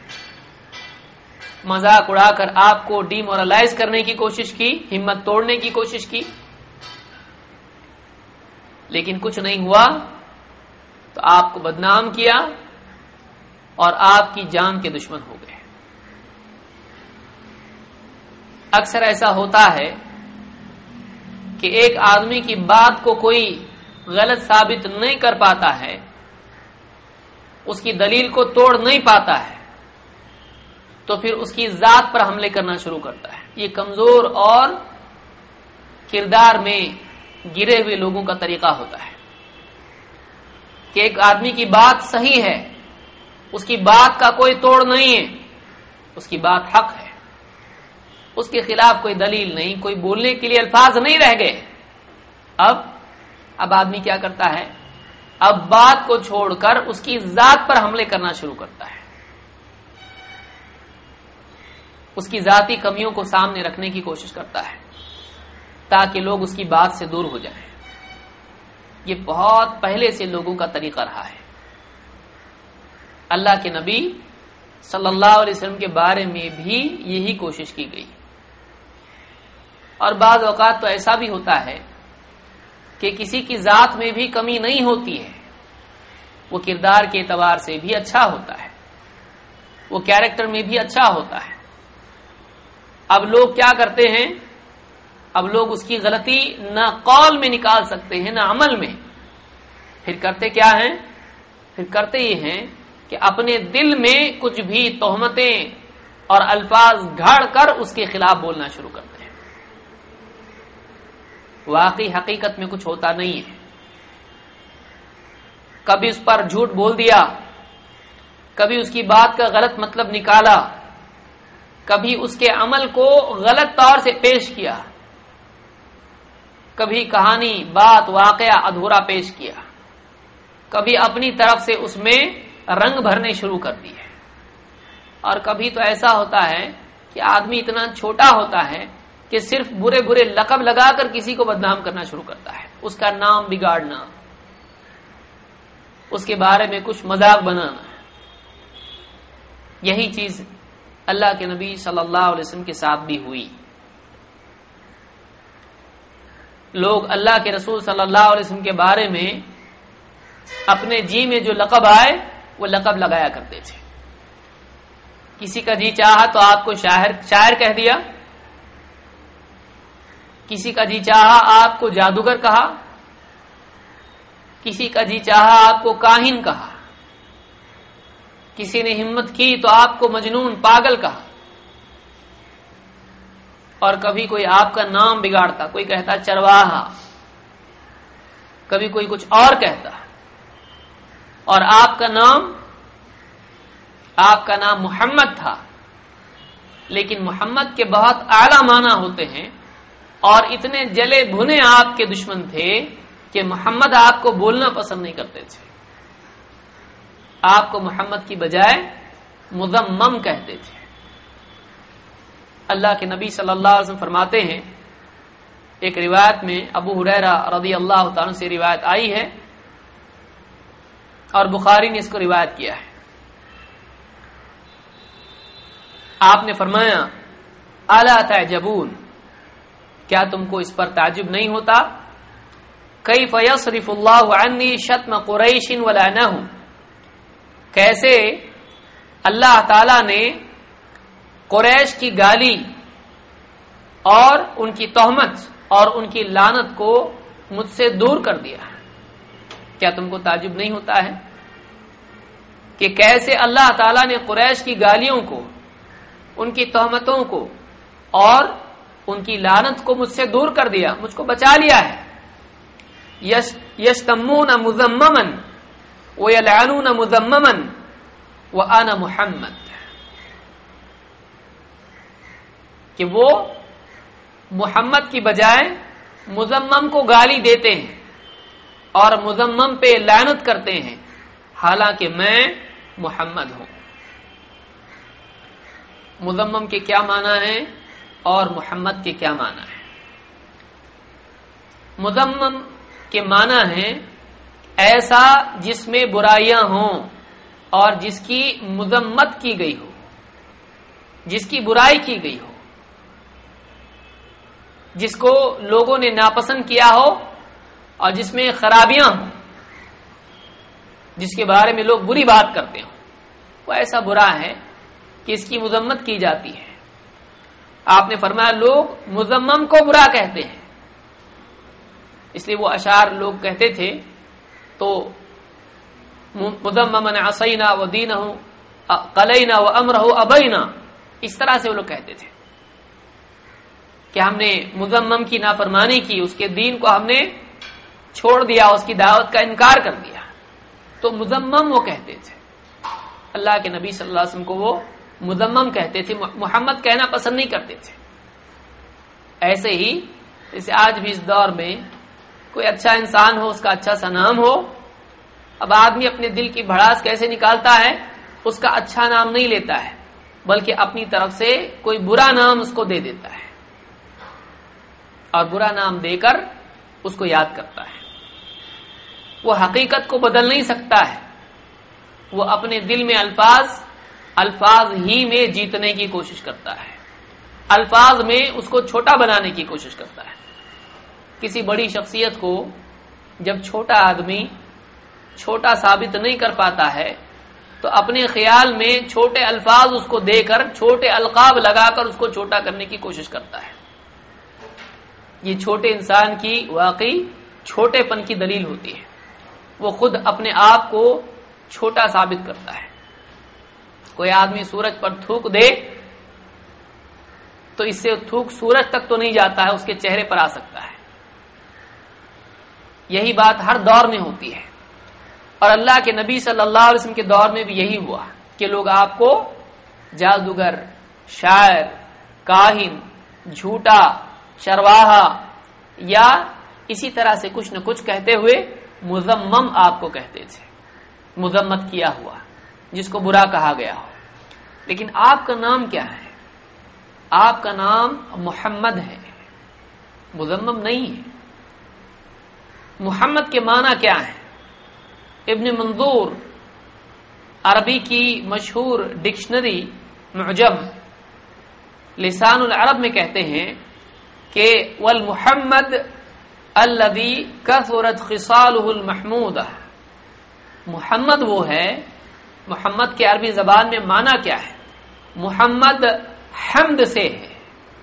مذاق اڑا کر آپ کو ڈی مورلائز کرنے کی کوشش کی، ہمت توڑنے کی کوشش کی، لیکن کچھ نہیں ہوا، تو آپ کو بدنام کیا اور آپ کی جان کے دشمن ہو گئے۔ اکثر ایسا ہوتا ہے کہ ایک آدمی کی بات کو کوئی غلط ثابت نہیں کر پاتا ہے، اس کی دلیل کو توڑ نہیں پاتا ہے، تو پھر اس کی ذات پر حملے کرنا شروع کرتا ہے۔ یہ کمزور اور کردار میں گرے ہوئے لوگوں کا طریقہ ہوتا ہے کہ ایک آدمی کی بات صحیح ہے، اس کی بات کا کوئی توڑ نہیں ہے، اس کی بات حق ہے، اس کے خلاف کوئی دلیل نہیں، کوئی بولنے کے لیے الفاظ نہیں رہ گئے۔ اب اب آدمی کیا کرتا ہے؟ اب بات کو چھوڑ کر اس کی ذات پر حملے کرنا شروع کرتا ہے، اس کی ذاتی کمیوں کو سامنے رکھنے کی کوشش کرتا ہے تاکہ لوگ اس کی بات سے دور ہو جائیں۔ یہ بہت پہلے سے لوگوں کا طریقہ رہا ہے۔ اللہ کے نبی صلی اللہ علیہ وسلم کے بارے میں بھی یہی کوشش کی گئی، اور بعض اوقات تو ایسا بھی ہوتا ہے کہ کسی کی ذات میں بھی کمی نہیں ہوتی ہے، وہ کردار کے اعتبار سے بھی اچھا ہوتا ہے، وہ کیریکٹر میں بھی اچھا ہوتا ہے۔ اب لوگ کیا کرتے ہیں؟ اب لوگ اس کی غلطی نہ قول میں نکال سکتے ہیں نہ عمل میں، پھر کرتے کیا ہیں؟ پھر کرتے یہ ہیں کہ اپنے دل میں کچھ بھی تہمتیں اور الفاظ گھڑ کر اس کے خلاف بولنا شروع کرتے ہیں۔ واقعی حقیقت میں کچھ ہوتا نہیں ہے، کبھی اس پر جھوٹ بول دیا، کبھی اس کی بات کا غلط مطلب نکالا، کبھی اس کے عمل کو غلط طور سے پیش کیا، کبھی کہانی، بات، واقعہ ادھورا پیش کیا، کبھی اپنی طرف سے اس میں رنگ بھرنے شروع کر دیے، اور کبھی تو ایسا ہوتا ہے کہ آدمی اتنا چھوٹا ہوتا ہے کہ صرف برے برے لقب لگا کر کسی کو بدنام کرنا شروع کرتا ہے، اس کا نام بگاڑنا، اس کے بارے میں کچھ مذاق بنانا۔ یہی چیز اللہ کے نبی صلی اللہ علیہ وسلم کے ساتھ بھی ہوئی۔ لوگ اللہ کے رسول صلی اللہ علیہ وسلم کے بارے میں اپنے جی میں جو لقب آئے وہ لقب لگایا کرتے تھے۔ کسی کا جی چاہا تو آپ کو شاعر شاعر کہہ دیا، کسی کا جی چاہا آپ کو جادوگر کہا، کسی کا جی چاہا آپ کو کاہن کہا، کسی نے ہمت کی تو آپ کو مجنون، پاگل کہا، اور کبھی کوئی آپ کا نام بگاڑتا، کوئی کہتا چرواہا، کبھی کوئی کچھ اور کہتا، اور آپ کا نام آپ کا نام محمد تھا، لیکن محمد کے بہت اعلیٰ معنی ہوتے ہیں، اور اتنے جلے بھنے آپ کے دشمن تھے کہ محمد آپ کو بولنا پسند نہیں کرتے تھے، آپ کو محمد کی بجائے مذمم کہتے تھے۔ اللہ کے نبی صلی اللہ علیہ وسلم فرماتے ہیں، ایک روایت میں ابو ہریرہ رضی اللہ تعالیٰ سے روایت آئی ہے اور بخاری نے اس کو روایت کیا ہے، آپ نے فرمایا الا تعجبون، کیا تم کو اس پر تعجب نہیں ہوتا؟ کیف یصرف اللہ عنی شتم قریش ولعنہم، کیسے اللہ تعالی نے قریش کی گالی اور ان کی تہمت اور ان کی لعنت کو مجھ سے دور کر دیا۔ کیا تم کو تعجب نہیں ہوتا ہے کہ کیسے اللہ تعالی نے قریش کی گالیوں کو، ان کی تہمتوں کو اور ان کی لعنت کو مجھ سے دور کر دیا، مجھ کو بچا لیا ہے۔ یشتمون مذمما ویلعنون مذمما وانا محمد، کہ وہ محمد کی بجائے مذمم کو گالی دیتے ہیں اور مذمم پہ لعنت کرتے ہیں، حالانکہ میں محمد ہوں۔ مذمم کے کیا معنی ہے اور محمد کے کیا معنی ہے؟ مذمم کے معنی ہے ایسا جس میں برائیاں ہوں اور جس کی مذمت کی گئی ہو، جس کی برائی کی گئی ہو، جس کو لوگوں نے ناپسند کیا ہو اور جس میں خرابیاں ہوں، جس کے بارے میں لوگ بری بات کرتے ہوں، وہ ایسا برا ہے کہ اس کی مذمت کی جاتی ہے۔ آپ نے فرمایا لوگ مذمم کو برا کہتے ہیں، اس لیے وہ اشعار لوگ کہتے تھے تو مذممن عصینا ودینہ قلینا وامرہ ابینا، اس طرح سے وہ لوگ کہتے تھے کہ ہم نے مذمم کی نافرمانی کی، اس کے دین کو ہم نے چھوڑ دیا، اس کی دعوت کا انکار کر دیا، تو مذمم وہ کہتے تھے۔ اللہ کے نبی صلی اللہ علیہ وسلم کو وہ مذمم کہتے تھے، محمد کہنا پسند نہیں کرتے تھے۔ ایسے ہی جیسے آج بھی اس دور میں کوئی اچھا انسان ہو، اس کا اچھا سا نام ہو، اب آدمی اپنے دل کی بھڑاس کیسے نکالتا ہے، اس کا اچھا نام نہیں لیتا ہے بلکہ اپنی طرف سے کوئی برا نام اس کو دے دیتا ہے اور برا نام دے کر اس کو یاد کرتا ہے۔ وہ حقیقت کو بدل نہیں سکتا ہے، وہ اپنے دل میں الفاظ الفاظ ہی میں جیتنے کی کوشش کرتا ہے، الفاظ میں اس کو چھوٹا بنانے کی کوشش کرتا ہے۔ کسی بڑی شخصیت کو جب چھوٹا آدمی چھوٹا ثابت نہیں کر پاتا ہے تو اپنے خیال میں چھوٹے الفاظ اس کو دے کر، چھوٹے القاب لگا کر اس کو چھوٹا کرنے کی کوشش کرتا ہے۔ یہ چھوٹے انسان کی واقعی چھوٹے پن کی دلیل ہوتی ہے، وہ خود اپنے آپ کو چھوٹا ثابت کرتا ہے۔ کوئی آدمی سورج پر تھوک دے تو اس سے تھوک سورج تک تو نہیں جاتا ہے، اس کے چہرے پر آ سکتا ہے۔ یہی بات ہر دور میں ہوتی ہے، اور اللہ کے نبی صلی اللہ علیہ وسلم کے دور میں بھی یہی ہوا کہ لوگ آپ کو جادوگر، شاعر، کاہن، جھوٹا، چرواہا یا اسی طرح سے کچھ نہ کچھ کہتے ہوئے مذمم آپ کو کہتے تھے، مذمت کیا ہوا، جس کو برا کہا گیا ہو۔ لیکن آپ کا نام کیا ہے؟ آپ کا نام محمد ہے، مذمم نہیں ہے۔ محمد کے معنی کیا ہے؟ ابن منظور عربی کی مشہور ڈکشنری معجم لسان العرب میں کہتے ہیں کہ والمحمد الذي كثرت خصاله المحمودہ، محمد وہ ہے، محمد کے عربی زبان میں معنی کیا ہے؟ محمد حمد سے ہے،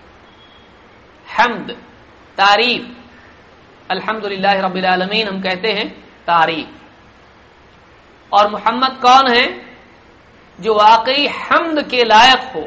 حمد تعریف، الحمدللہ رب العالمین ہم کہتے ہیں تعریف۔ اور محمد کون ہے؟ جو واقعی حمد کے لائق ہو،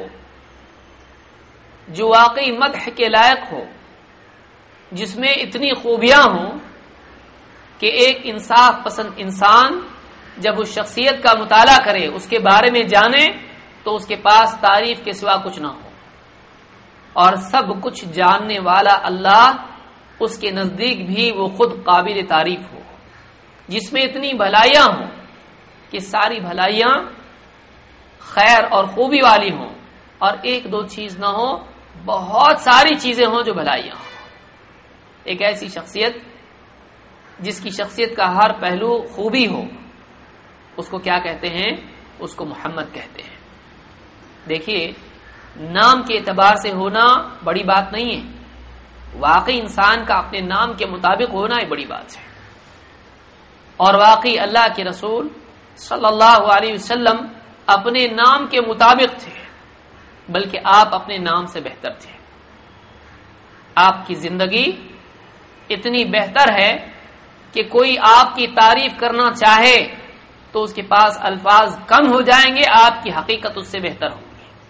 جو واقعی مدح کے لائق ہو، جس میں اتنی خوبیاں ہوں کہ ایک انصاف پسند انسان جب اس شخصیت کا مطالعہ کرے، اس کے بارے میں جانے، تو اس کے پاس تعریف کے سوا کچھ نہ ہو، اور سب کچھ جاننے والا اللہ اس کے نزدیک بھی وہ خود قابل تعریف ہو، جس میں اتنی بھلائیاں ہوں کہ ساری بھلائیاں خیر اور خوبی والی ہوں، اور ایک دو چیز نہ ہو، بہت ساری چیزیں ہوں جو بھلائیاں ہوں۔ ایک ایسی شخصیت جس کی شخصیت کا ہر پہلو خوبی ہو، اس کو کیا کہتے ہیں؟ اس کو محمد کہتے ہیں۔ دیکھیے، نام کے اعتبار سے ہونا بڑی بات نہیں ہے، واقعی انسان کا اپنے نام کے مطابق ہونا ہی بڑی بات ہے، اور واقعی اللہ کے رسول صلی اللہ علیہ وسلم اپنے نام کے مطابق تھے، بلکہ آپ اپنے نام سے بہتر تھے۔ آپ کی زندگی اتنی بہتر ہے کہ کوئی آپ کی تعریف کرنا چاہے تو اس کے پاس الفاظ کم ہو جائیں گے، آپ کی حقیقت اس سے بہتر ہوگی۔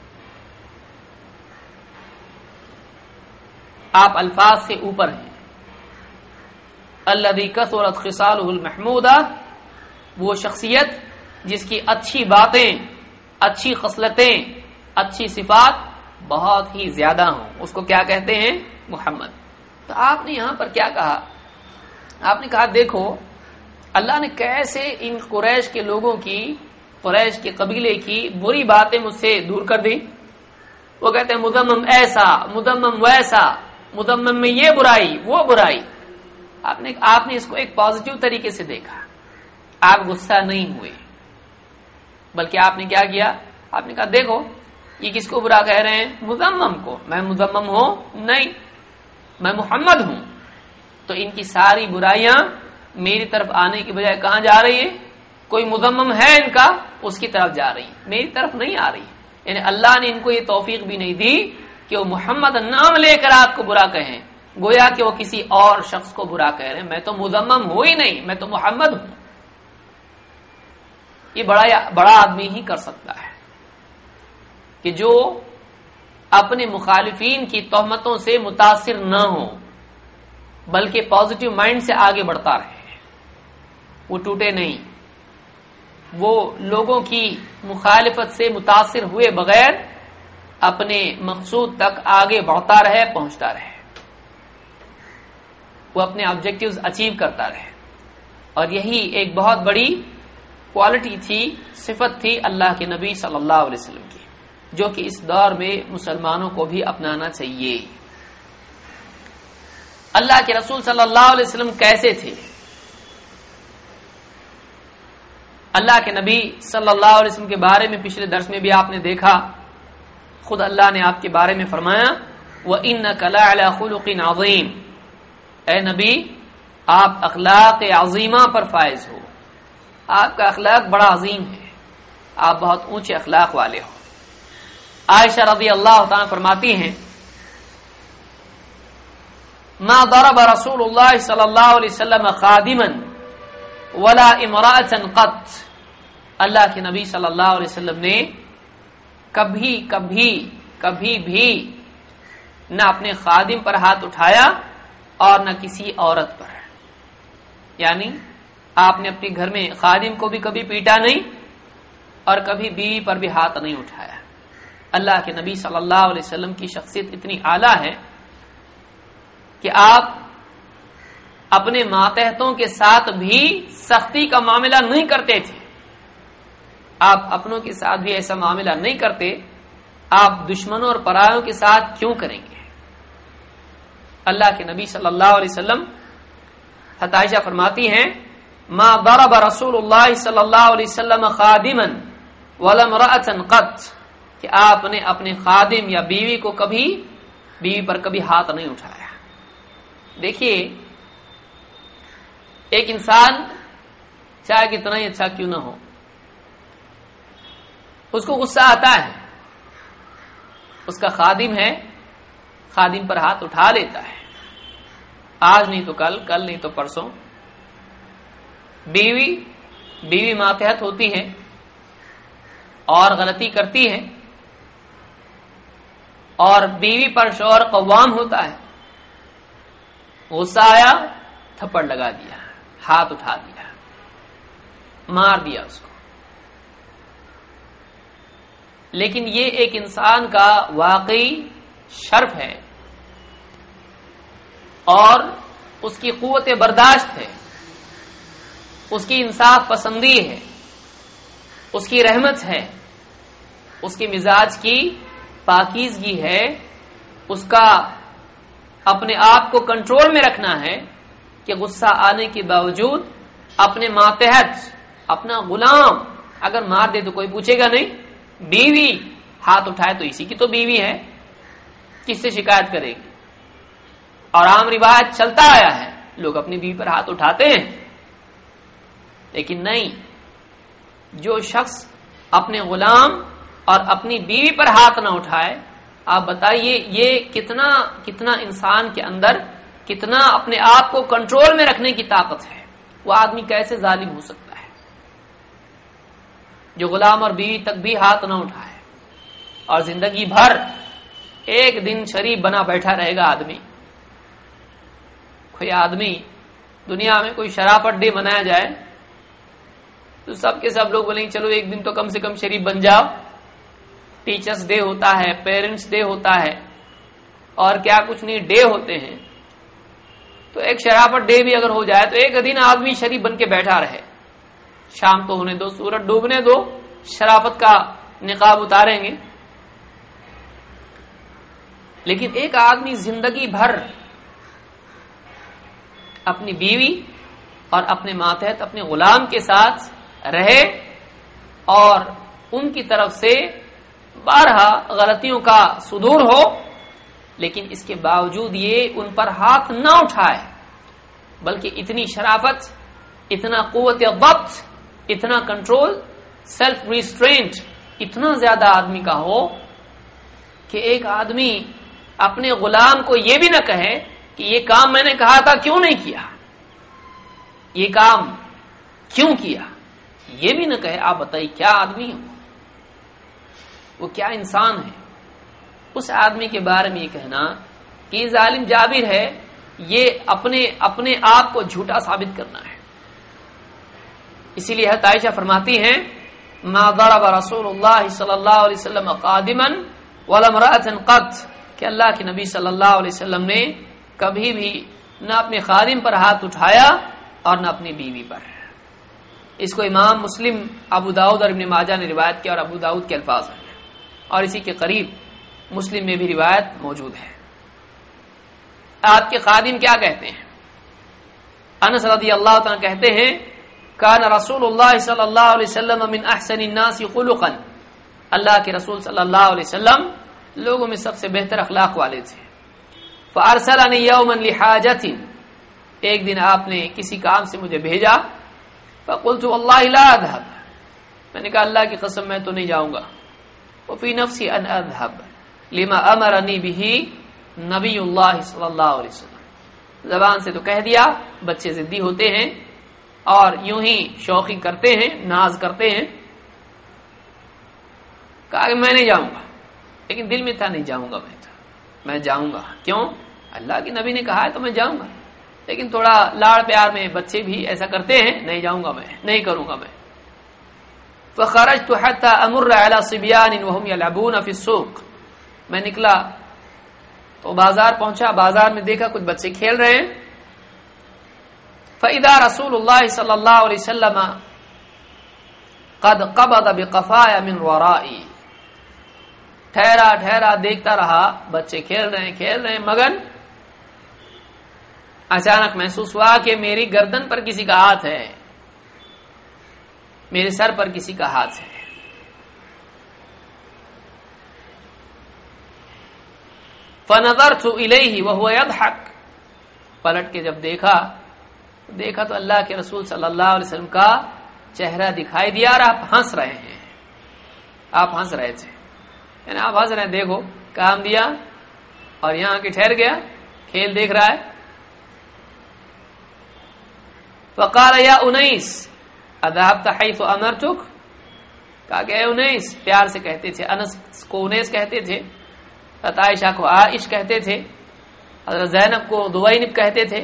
آپ الفاظ سے اوپر ہیں۔ الذی کثرت خصالہ المحمودہ، وہ شخصیت جس کی اچھی باتیں، اچھی خصلتیں، اچھی صفات بہت ہی زیادہ ہوں، اس کو کیا کہتے ہیں؟ محمد۔ تو آپ نے یہاں پر کیا کہا؟ آپ نے کہا دیکھو اللہ نے کیسے ان قریش کے لوگوں کی، قریش کے قبیلے کی بری باتیں مجھ سے دور کر دی۔ وہ کہتے ہیں مذمم ایسا، مذمم ویسا، مذمم میں یہ برائی وہ برائی۔ آپ نے آپ نے اس کو ایک پازیٹیو طریقے سے دیکھا، آپ غصہ نہیں ہوئے، بلکہ آپ نے کیا کیا؟ آپ نے کہا دیکھو یہ کس کو برا کہہ رہے ہیں؟ مذمم کو۔ میں مذمم ہوں؟ نہیں، میں محمد ہوں۔ تو ان کی ساری برائیاں میری طرف آنے کی بجائے کہاں جا رہی ہے؟ کوئی مذمم ہے ان کا، اس کی طرف جا رہی، میری طرف نہیں آ رہی۔ یعنی اللہ نے ان کو یہ توفیق بھی نہیں دی کہ وہ محمد نام لے کر آپ کو برا کہیں، گویا کہ وہ کسی اور شخص کو برا کہہ رہے ہیں۔ میں تو مذمم ہوں ہی نہیں، میں تو محمد ہوں۔ یہ بڑا بڑا آدمی ہی کر سکتا ہے کہ جو اپنے مخالفین کی تہمتوں سے متاثر نہ ہو، بلکہ پازیٹیو مائنڈ سے آگے بڑھتا رہے، وہ ٹوٹے نہیں، وہ لوگوں کی مخالفت سے متاثر ہوئے بغیر اپنے مقصود تک آگے بڑھتا رہے، پہنچتا رہے، وہ اپنے آبجیکٹیوز اچیو کرتا رہے۔ اور یہی ایک بہت بڑی کوالٹی تھی، صفت تھی اللہ کے نبی صلی اللہ علیہ وسلم کی، جو کہ اس دور میں مسلمانوں کو بھی اپنانا چاہیے۔ اللہ کے رسول صلی اللہ علیہ وسلم کیسے تھے؟ اللہ کے نبی صلی اللہ علیہ وسلم کے بارے میں پچھلے درس میں بھی آپ نے دیکھا، خود اللہ نے آپ کے بارے میں فرمایا وَإِنَّكَ لَعَلَى خُلُقٍ عَظِيمٍ، اے نبی آپ اخلاق عظیمہ پر فائز ہو، آپ کا اخلاق بڑا عظیم ہے، آپ بہت اونچے اخلاق والے ہو۔ عائشہ رضی اللہ تعالیٰ فرماتی ہیں ما ضرب رسول اللہ صلی اللہ علیہ وسلم خادما ولا امرأة قط، اللہ کے نبی صلی اللہ علیہ وسلم نے کبھی کبھی کبھی بھی نہ اپنے خادم پر ہاتھ اٹھایا اور نہ کسی عورت پر، یعنی آپ نے اپنے گھر میں خادم کو بھی کبھی پیٹا نہیں اور کبھی بیوی پر بھی ہاتھ نہیں اٹھایا۔ اللہ کے نبی صلی اللہ علیہ وسلم کی شخصیت اتنی اعلیٰ ہے کہ آپ اپنے ماتحتوں کے ساتھ بھی سختی کا معاملہ نہیں کرتے تھے، آپ اپنوں کے ساتھ بھی ایسا معاملہ نہیں کرتے، آپ دشمنوں اور پرایوں کے ساتھ کیوں کریں گے؟ اللہ کے نبی صلی اللہ علیہ وسلم، عائشہ فرماتی ہیں ما ضرب رسول اللہ صلی اللہ علیہ وسلم خادما ولا امرأة قط، کہ آپ نے اپنے خادم یا بیوی کو کبھی بیوی پر کبھی ہاتھ نہیں اٹھایا۔ دیکھیے ایک انسان چاہے کتنا ہی اچھا کیوں نہ ہو، اس کو غصہ آتا ہے، اس کا خادم ہے، خادم پر ہاتھ اٹھا لیتا ہے، آج نہیں تو کل، کل نہیں تو پرسوں۔ بیوی بیوی ماتحت ہوتی ہے، اور غلطی کرتی ہے اور بیوی پر شوہر قوام ہوتا ہے، غصہ آیا تھپڑ لگا دیا، ہاتھ اٹھا دیا، مار دیا اس کو. لیکن یہ ایک انسان کا واقعی شرف ہے اور اس کی قوت برداشت ہے، اس کی انصاف پسندی ہے، اس کی رحمت ہے، اس کے مزاج کی پاکیزگی ہے، اس کا اپنے آپ کو کنٹرول میں رکھنا ہے کہ غصہ آنے کے باوجود اپنے ماتحت اپنا غلام اگر مار دے تو کوئی پوچھے گا نہیں، بیوی ہاتھ اٹھائے تو اسی کی تو بیوی ہے، کس سے شکایت کرے گی؟ اور عام روایت چلتا آیا ہے لوگ اپنی بیوی پر ہاتھ اٹھاتے ہیں، لیکن نہیں، جو شخص اپنے غلام اور اپنی بیوی پر ہاتھ نہ اٹھائے، آپ بتائیے یہ کتنا کتنا انسان کے اندر کتنا اپنے آپ کو کنٹرول میں رکھنے کی طاقت ہے. وہ آدمی کیسے ظالم ہو سکتا ہے جو غلام اور بیوی تک بھی ہاتھ نہ اٹھائے اور زندگی بھر ایک دن شریف بنا بیٹھا رہے گا آدمی. کوئی آدمی دنیا میں کوئی شرافت ڈے منایا جائے تو سب کے سب لوگ بولیں چلو ایک دن تو کم سے کم شریف بن جاؤ. ٹیچرز ڈے ہوتا ہے، پیرنٹس ڈے ہوتا ہے اور کیا کچھ نہیں ڈے ہوتے ہیں، تو ایک شرافت ڈے بھی اگر ہو جائے تو ایک دن آدمی شریف بن کے بیٹھا رہے. شام تو ہونے دو، سورج ڈوبنے دو، شرافت کا نقاب اتاریں گے. لیکن ایک آدمی زندگی بھر اپنی بیوی اور اپنے ماتحت اپنے غلام کے ساتھ رہے اور ان کی طرف سے بارہا غلطیوں کا صدور ہو، لیکن اس کے باوجود یہ ان پر ہاتھ نہ اٹھائے، بلکہ اتنی شرافت، اتنا قوت ضبط، اتنا کنٹرول، سیلف ریسٹرینٹ اتنا زیادہ آدمی کا ہو کہ ایک آدمی اپنے غلام کو یہ بھی نہ کہے کہ یہ کام میں نے کہا تھا کیوں نہیں کیا، یہ کام کیوں کیا، یہ بھی نہ کہے. آپ بتائیے کیا آدمی ہو، وہ کیا انسان ہے. اس آدمی کے بارے میں یہ کہنا کہ یہ ظالم جابر ہے، یہ اپنے اپنے آپ کو جھوٹا ثابت کرنا ہے. اسی لیے حضرت عائشہ فرماتی ہیں ما ضرب رسول اللہ صلی اللہ علیہ وسلم قادما ولا امرأة قط، کہ اللہ کے نبی صلی اللہ علیہ وسلم نے کبھی بھی نہ اپنے خادم پر ہاتھ اٹھایا اور نہ اپنی بیوی پر. اس کو امام مسلم، ابو داؤد اور ابن ماجہ نے روایت کیا اور ابو داؤد کے الفاظ ہیں اور اسی کے قریب مسلم میں بھی روایت موجود ہے. آپ کے خادم کیا کہتے ہیں؟ انس رضی اللہ تعالیٰ کہتے ہیں کان رسول اللہ صلی اللہ علیہ وسلم من احسن الناس خلقا، اللہ کے رسول صلی اللہ علیہ وسلم لوگوں میں سب سے بہتر اخلاق والے تھے. فارسلنی یوما لحاجۃ، ایک دن آپ نے کسی کام سے مجھے بھیجا. فقلت واللہ لا اذهب، میں نے کہا اللہ کی قسم میں تو نہیں جاؤں گا. وفي نفسي ان اذهب لما امرني به نبی اللہ صلی اللہ علیہ وسلم، زبان سے تو کہہ دیا، بچے ضدی ہوتے ہیں اور یوں ہی شوخی کرتے ہیں، ناز کرتے ہیں. کہا کہ میں نہیں جاؤں گا، لیکن دل میں تھا نہیں جاؤں گا، میں تھا میں جاؤں گا. کیوں؟ اللہ کے نبی نے کہا ہے تو میں جاؤں گا. لیکن تھوڑا لاڑ پیار میں بچے بھی ایسا کرتے ہیں، نہیں جاؤں گا، میں نہیں کروں گا میں. فخرجت حتى امر على صبيان وهم يلعبون في السوق، میں نکلا تو بازار پہنچا، بازار میں دیکھا کچھ بچے کھیل رہے ہیں. فاذا رسول اللہ صلی اللہ علیہ وسلم قد قبض بقفايا من ورائي، ٹھہرا ٹھہرا دیکھتا رہا، بچے کھیل رہے ہیں کھیل رہے ہیں مگن. اچانک محسوس ہوا کہ میری گردن پر کسی کا ہاتھ ہے، میرے سر پر کسی کا ہاتھ ہے. فنظرت الیہ وهو يضحك، پلٹ کے جب دیکھا دیکھا تو اللہ کے رسول صلی اللہ علیہ وسلم کا چہرہ دکھائی دیا اور آپ ہنس رہے ہیں. آپ ہنس رہے تھے، یعنی آپ ہنس رہے ہیں، دیکھو کام دیا اور یہاں کے ٹھہر گیا، کھیل دیکھ رہا ہے. فقال یا انیس اذهبت حيث امرتك، کہا کہ اے انیس، پیار سے کہتے تھے، انس کو انیس کہتے تھے، حضرت عائشہ کو عائش کہتے تھے، حضرت زینب کو دوینب کہتے تھے.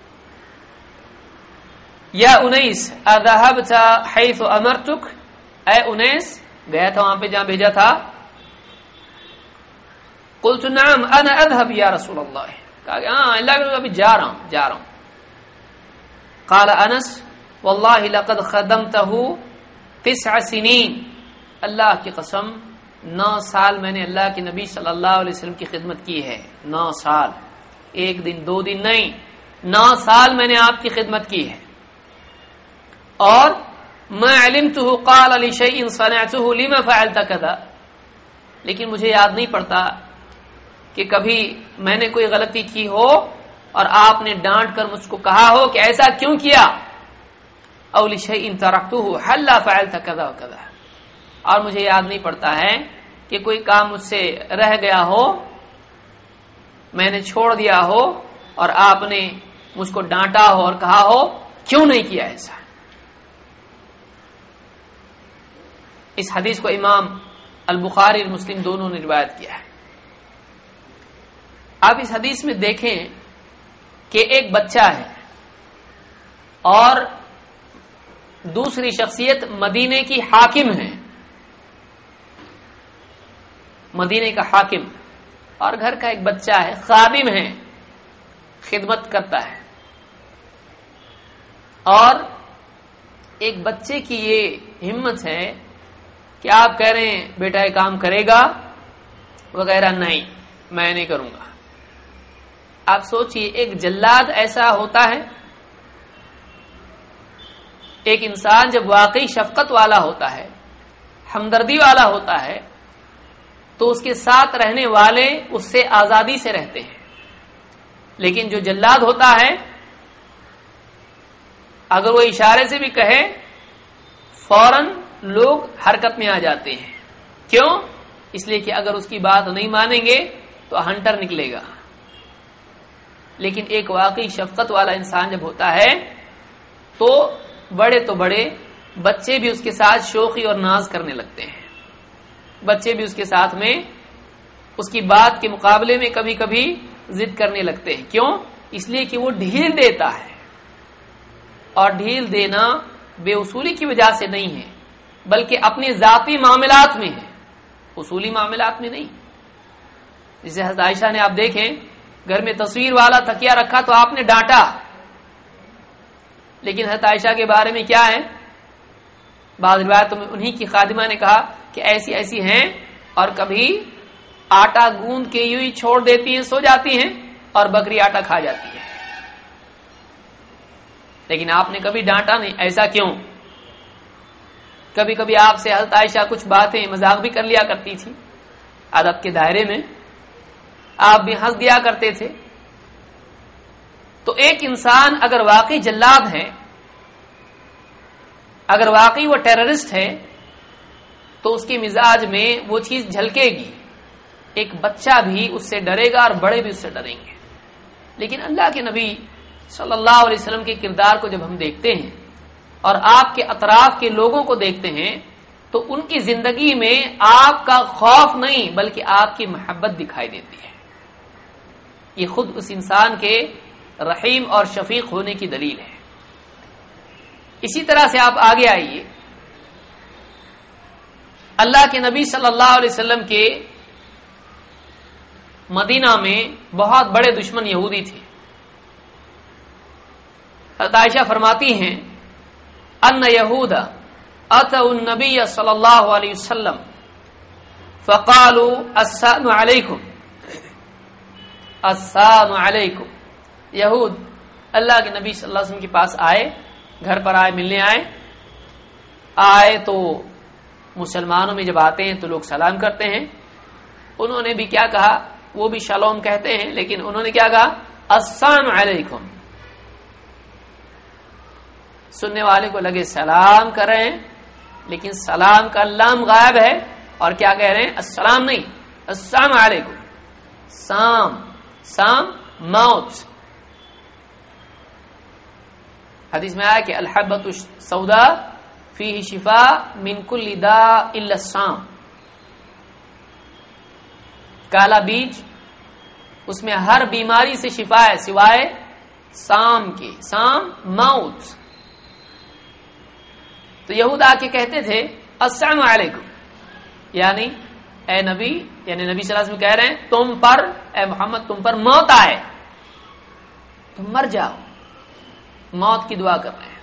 یا انیس اذهبت حيث امرتك، اے انیس گیا تھا وہاں پہ جہاں بھیجا تھا. قلت نعم انا اذهب یا رسول اللہ، کہا کہ ہاں اللہ کے ابھی جا رہا ہوں جا رہا ہوں. قال انس واللہ لقد خدمته تسع سنین، اللہ کی قسم نو سال میں نے اللہ کے نبی صلی اللہ علیہ وسلم کی خدمت کی ہے. نو سال، ایک دن دو دن نہیں، نو سال میں نے آپ کی خدمت کی ہے. اور ما علمته قال لشيء صنعته لما فعلت كذا، لیکن مجھے یاد نہیں پڑتا کہ کبھی میں نے کوئی غلطی کی ہو اور آپ نے ڈانٹ کر مجھ کو کہا ہو کہ ایسا کیوں کیا. او لشيء تركته هل فعلت كذا وكذا، اور مجھے یاد نہیں پڑتا ہے کہ کوئی کام مجھ سے رہ گیا ہو، میں نے چھوڑ دیا ہو اور آپ نے مجھ کو ڈانٹا ہو اور کہا ہو کیوں نہیں کیا ایسا. اس حدیث کو امام البخاری اور مسلم دونوں نے روایت کیا ہے. آپ اس حدیث میں دیکھیں کہ ایک بچہ ہے اور دوسری شخصیت مدینے کی حاکم ہے، مدینے کا حاکم، اور گھر کا ایک بچہ ہے، خادم ہے، خدمت کرتا ہے. اور ایک بچے کی یہ ہمت ہے کہ آپ کہہ رہے ہیں بیٹا یہ کام کرے گا وغیرہ، نہیں میں نہیں کروں گا. آپ سوچئے ایک جلاد ایسا ہوتا ہے. ایک انسان جب واقعی شفقت والا ہوتا ہے، ہمدردی والا ہوتا ہے، تو اس کے ساتھ رہنے والے اس سے آزادی سے رہتے ہیں. لیکن جو جلاد ہوتا ہے اگر وہ اشارے سے بھی کہے فوراً لوگ حرکت میں آ جاتے ہیں. کیوں؟ اس لیے کہ اگر اس کی بات نہیں مانیں گے تو ہنٹر نکلے گا. لیکن ایک واقعی شفقت والا انسان جب ہوتا ہے تو بڑے تو بڑے بچے بھی اس کے ساتھ شوخی اور ناز کرنے لگتے ہیں. بچے بھی اس کے ساتھ میں اس کی بات کے مقابلے میں کبھی کبھی ضد کرنے لگتے ہیں. کیوں؟ اس لیے کہ وہ ڈھیل دیتا ہے، اور ڈھیل دینا بے اصولی کی وجہ سے نہیں ہے بلکہ اپنے ذاتی معاملات میں ہے، اصولی معاملات میں نہیں. جسے حضرت عائشہ نے آپ دیکھیں گھر میں تصویر والا تکیہ رکھا تو آپ نے ڈانٹا، لیکن حضرت عائشہ کے بارے میں کیا ہے؟ بعض روایتوں میں انہی کی خادمہ نے کہا کہ ایسی ایسی ہیں اور کبھی آٹا گوند کے یوں ہی چھوڑ دیتی ہیں، سو جاتی ہیں اور بکری آٹا کھا جاتی ہے. لیکن آپ نے کبھی ڈانٹا نہیں. ایسا کیوں؟ کبھی کبھی آپ سے حضرت عائشہ کچھ باتیں مذاق بھی کر لیا کرتی تھی ادب کے دائرے میں، آپ بھی ہنس دیا کرتے تھے. تو ایک انسان اگر واقعی جلاد ہے، اگر واقعی وہ ٹیررسٹ ہے، تو اس کے مزاج میں وہ چیز جھلکے گی. ایک بچہ بھی اس سے ڈرے گا اور بڑے بھی اس سے ڈریں گے. لیکن اللہ کے نبی صلی اللہ علیہ وسلم کے کردار کو جب ہم دیکھتے ہیں اور آپ کے اطراف کے لوگوں کو دیکھتے ہیں تو ان کی زندگی میں آپ کا خوف نہیں بلکہ آپ کی محبت دکھائی دیتی ہے. یہ خود اس انسان کے رحیم اور شفیق ہونے کی دلیل ہے. اسی طرح سے آپ آگے آئیے، اللہ کے نبی صلی اللہ علیہ وسلم کے مدینہ میں بہت بڑے دشمن یہودی تھے. حضرت عائشہ فرماتی ہیں ان یہود اتوا النبی صلی اللہ علیہ وسلم فقالوا السلام علیکم السلام علیکم. یہود اللہ کے نبی صلی اللہ علیہ وسلم کے پاس آئے، گھر پر آئے، ملنے آئے آئے تو مسلمانوں میں جب آتے ہیں تو لوگ سلام کرتے ہیں. انہوں نے بھی کیا کہا؟ وہ بھی شلوم کہتے ہیں، لیکن انہوں نے کیا کہا؟ السلام علیکم. سننے والے کو لگے سلام کر رہے ہیں، لیکن سلام کا لام غائب ہے اور کیا کہہ رہے ہیں؟ السلام نہیں، السلام علیکم. سام سام موت. حدیث میں آیا کہ الحبۃ السوداء فیہ شفاء من کل داء الا السام، کالا بیج اس میں ہر بیماری سے شفا ہے سوائے سام کے، سام موت۔ تو یہود آ کے کہتے تھے السلام علیکم، یعنی اے نبی، یعنی نبی صلی اللہ علیہ وسلم کہہ رہے ہیں تم پر، اے محمد تم پر موت آئے، تم مر جاؤ، موت کی دعا کر رہے ہیں۔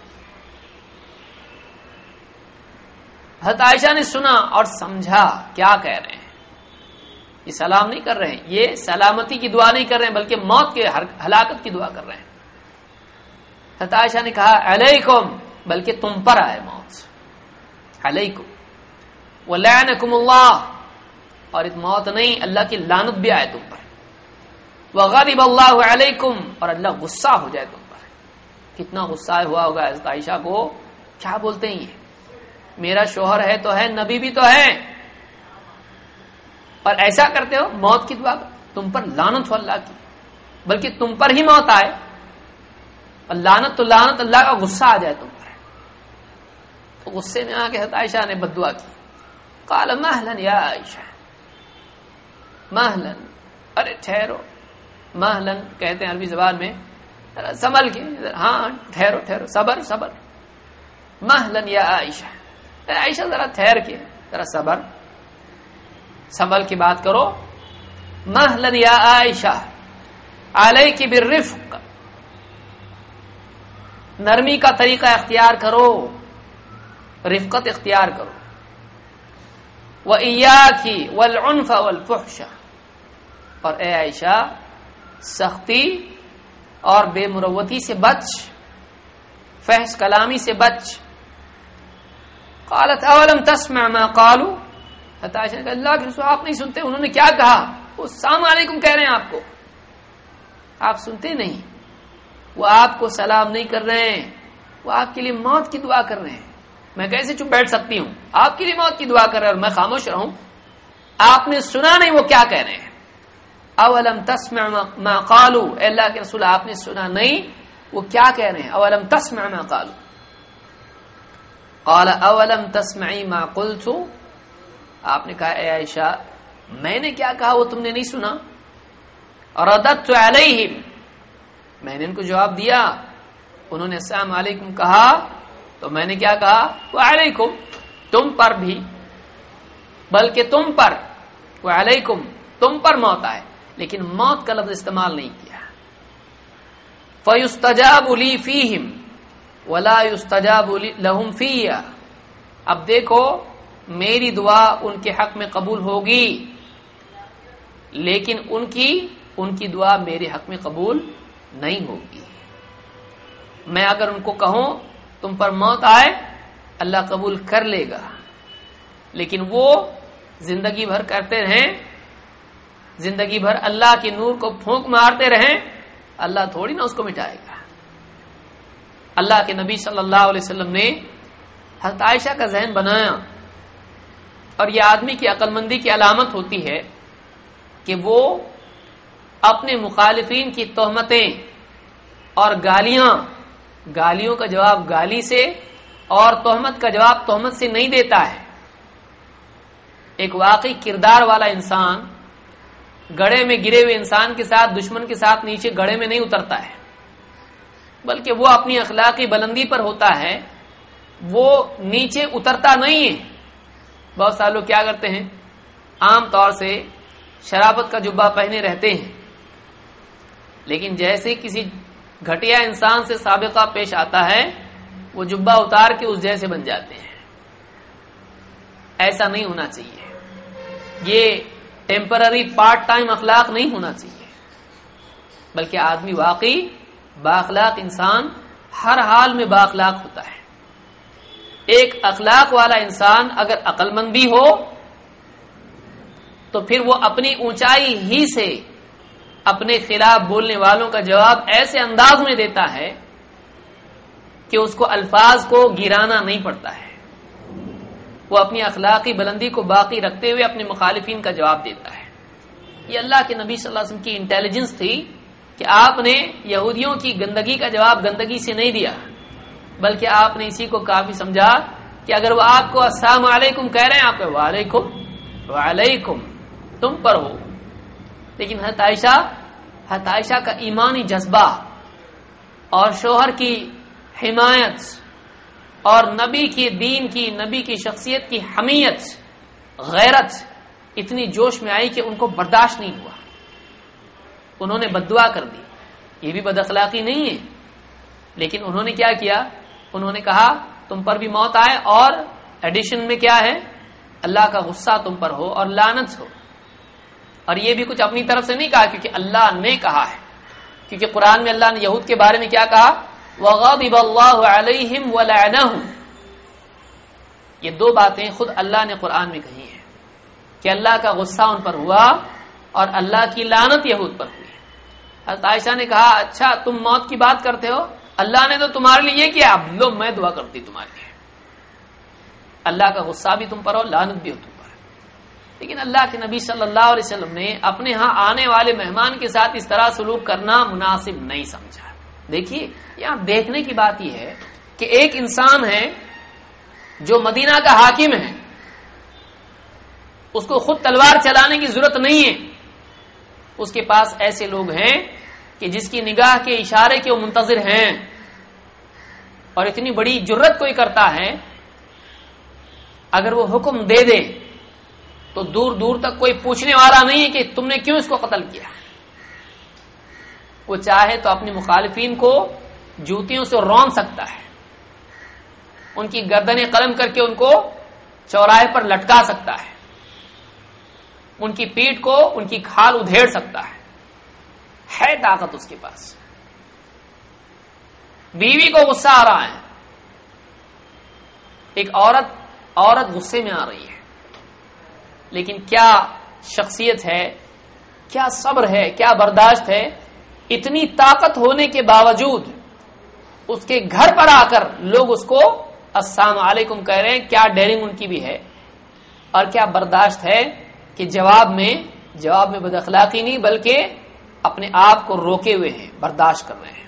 حضرت عائشہ نے سنا اور سمجھا کیا کہہ رہے ہیں، یہ سلام نہیں کر رہے ہیں، یہ سلامتی کی دعا نہیں کر رہے ہیں بلکہ موت کے ہلاکت کی دعا کر رہے ہیں۔ حضرت عائشہ نے کہا علیکم، بلکہ تم پر آئے موت، علیکم ولعنکم اللہ، اور اس موت نہیں اللہ کی لعنت بھی آئے تم پر، وغضب اللہ علیکم، اور اللہ غصہ ہو جائے تم پر۔ کتنا غصہ ہوا ہوگا حضرت عائشہ کو، کیا بولتے ہیں یہ، میرا شوہر ہے تو ہے، نبی بھی تو ہے، اور ایسا کرتے ہو، موت کی دعا، تم پر لعنت ہو اللہ کی، بلکہ تم پر ہی موت آئے، اور لعنت تو لعنت، اللہ کا غصہ آ جائے تم پر۔ تو غصے میں آ کے حضرت عائشہ نے بد دعا کی، قال مہلا یا عائشہ، مہلا، ارے ٹھہرو، مہلا کہتے ہیں عربی زبان میں سنبھل کے، ہاں ٹھہرو ٹھہرو، صبر صبر، مہلا یا عائشہ، عائشہ ذرا ٹھہر کے، ذرا صبر، سنبھل کی بات کرو، مہلا یا عائشہ علیک بالرفق، نرمی کا طریقہ اختیار کرو، رفقت اختیار کرو، وَإِيَّاكِ وَالْعُنْفَ وَالْفُحْشَ، اور اے عائشہ سختی اور بے مروتی سے بچ، فحش کلامی سے بچ۔ قالت اولم تسمع ما قالوا، حضرت عائشہ نے کہا اللہ کے رسول آپ نہیں سنتے انہوں نے کیا کہا، وہ السلام علیکم کہہ رہے ہیں آپ کو، آپ سنتے نہیں، وہ آپ کو سلام نہیں کر رہے ہیں، وہ آپ کے لیے موت کی دعا کر رہے ہیں، میں کیسے چپ بیٹھ سکتی ہوں، آپ کے لیے موت کی دعا کر رہے ہیں اور میں خاموش رہوں، آپ نے سنا نہیں وہ کیا کہہ رہے ہیں۔ اولم تسمع ما قالوا، اے اللہ کے رسول آپ نے سنا نہیں وہ کیا کہہ رہے ہیں، اولم تسمع ما قالوا، قال اولم تسمعی ما قلت، آپ نے کہا اے عائشہ میں نے کیا کہا وہ تم نے نہیں سنا، رددت علیہم، میں نے ان کو جواب دیا، انہوں نے السلام علیکم کہا تو میں نے کیا کہا، وعلیکم، تم پر بھی، بلکہ تم پر، وعلیکم تم پر موت آئے، لیکن موت کا لفظ استعمال نہیں کیا۔ فَيُسْتَجَابُ لِي فِيهِمْ وَلَا يُسْتَجَابُ لَهُمْ فِيَّ، اب دیکھو میری دعا ان کے حق میں قبول ہوگی، لیکن ان کی ان کی دعا میرے حق میں قبول نہیں ہوگی۔ میں اگر ان کو کہوں تم پر موت آئے اللہ قبول کر لے گا، لیکن وہ زندگی بھر کرتے رہیں، زندگی بھر اللہ کے نور کو پھونک مارتے رہیں، اللہ تھوڑی نہ اس کو مٹائے گا۔ اللہ کے نبی صلی اللہ علیہ وسلم نے حضرت عائشہ کا ذہن بنایا، اور یہ آدمی کی عقل مندی کی علامت ہوتی ہے کہ وہ اپنے مخالفین کی تہمتیں اور گالیاں، گالیوں کا جواب گالی سے اور تہمت کا جواب تہمت سے نہیں دیتا ہے۔ ایک واقعی کردار والا انسان گڑھے میں گرے ہوئے انسان کے ساتھ، دشمن کے ساتھ نیچے گڑھے میں نہیں اترتا ہے، بلکہ وہ اپنی اخلاقی بلندی پر ہوتا ہے، وہ نیچے اترتا نہیں ہے۔ بہت سارے لوگ کیا کرتے ہیں، عام طور سے شرافت کا جبہ پہنے رہتے ہیں، لیکن جیسے کسی گھٹیا انسان سے سابقہ پیش آتا ہے وہ جبہ اتار کے اس جیسے بن جاتے ہیں۔ ایسا نہیں ہونا چاہیے، یہ ٹیمپرری پارٹ ٹائم اخلاق نہیں ہونا چاہیے، بلکہ آدمی واقعی بااخلاق انسان ہر حال میں بااخلاق ہوتا ہے۔ ایک اخلاق والا انسان اگر عقل مند بھی ہو تو پھر وہ اپنی اونچائی ہی سے اپنے خلاف بولنے والوں کا جواب ایسے انداز میں دیتا ہے کہ اس کو الفاظ کو گرانا نہیں پڑتا ہے، وہ اپنی اخلاقی بلندی کو باقی رکھتے ہوئے اپنے مخالفین کا جواب دیتا ہے۔ یہ اللہ کے نبی صلی اللہ علیہ وسلم کی انٹیلیجنس تھی کہ آپ نے یہودیوں کی گندگی کا جواب گندگی سے نہیں دیا، بلکہ آپ نے اسی کو کافی سمجھا کہ اگر وہ آپ کو السلام علیکم کہہ رہے ہیں آپ کو وعلیکم وعلیکم تم پر ہو. لیکن حضرت عائشہ حضرت عائشہ کا ایمانی جذبہ اور شوہر کی حمایت اور نبی کی دین کی نبی کی شخصیت کی حمیت غیرت اتنی جوش میں آئی کہ ان کو برداشت نہیں ہوا. انہوں نے بددعا کر دی. یہ بھی بد اخلاقی نہیں ہے، لیکن انہوں نے کیا کیا؟ انہوں نے کہا تم پر بھی موت آئے اور ایڈیشن میں کیا ہے؟ اللہ کا غصہ تم پر ہو اور لعنت ہو. اور یہ بھی کچھ اپنی طرف سے نہیں کہا، کیونکہ اللہ نے کہا ہے. کیونکہ قرآن میں اللہ نے یہود کے بارے میں کیا کہا؟ وَغَضِبَ اللَّهُ عَلَيْهِمْ وَلَعَنَهُمْ. یہ دو باتیں خود اللہ نے قرآن میں کہی ہیں کہ اللہ کا غصہ ان پر ہوا اور اللہ کی لعنت یہود پر ہوئی. حضرت عائشہ نے کہا اچھا تم موت کی بات کرتے ہو، اللہ نے تو تمہارے لیے یہ کیا، اب لو میں دعا کرتی تمہارے لیے، اللہ کا غصہ بھی تم پر ہو، لعنت بھی ہو تم پر. لیکن اللہ کے نبی صلی اللہ علیہ وسلم نے اپنے ہاں آنے والے مہمان کے ساتھ اس طرح سلوک کرنا مناسب نہیں سمجھا. دیکھیے یہاں دیکھنے کی بات یہ ہے کہ ایک انسان ہے جو مدینہ کا حاکم ہے، اس کو خود تلوار چلانے کی ضرورت نہیں ہے. اس کے پاس ایسے لوگ ہیں کہ جس کی نگاہ کے اشارے کے وہ منتظر ہیں، اور اتنی بڑی جرت کوئی کرتا ہے اگر وہ حکم دے دے تو دور دور تک کوئی پوچھنے والا نہیں ہے کہ تم نے کیوں اس کو قتل کیا. وہ چاہے تو اپنے مخالفین کو جوتیوں سے رون سکتا ہے، ان کی گردنیں قلم کر کے ان کو چوراہے پر لٹکا سکتا ہے، ان کی پیٹھ کو ان کی کھال ادھیڑ سکتا ہے. ہے طاقت اس کے پاس. بیوی کو غصہ آ رہا ہے، ایک عورت عورت غصے میں آ رہی ہے، لیکن کیا شخصیت ہے، کیا صبر ہے، کیا برداشت ہے. اتنی طاقت ہونے کے باوجود اس کے گھر پر آ کر لوگ اس کو السلام علیکم کہہ رہے ہیں. کیا ڈیرنگ ان کی بھی ہے اور کیا برداشت ہے کہ جواب میں جواب میں بد اخلاقی نہیں بلکہ اپنے آپ کو روکے ہوئے ہیں، برداشت کر رہے ہیں.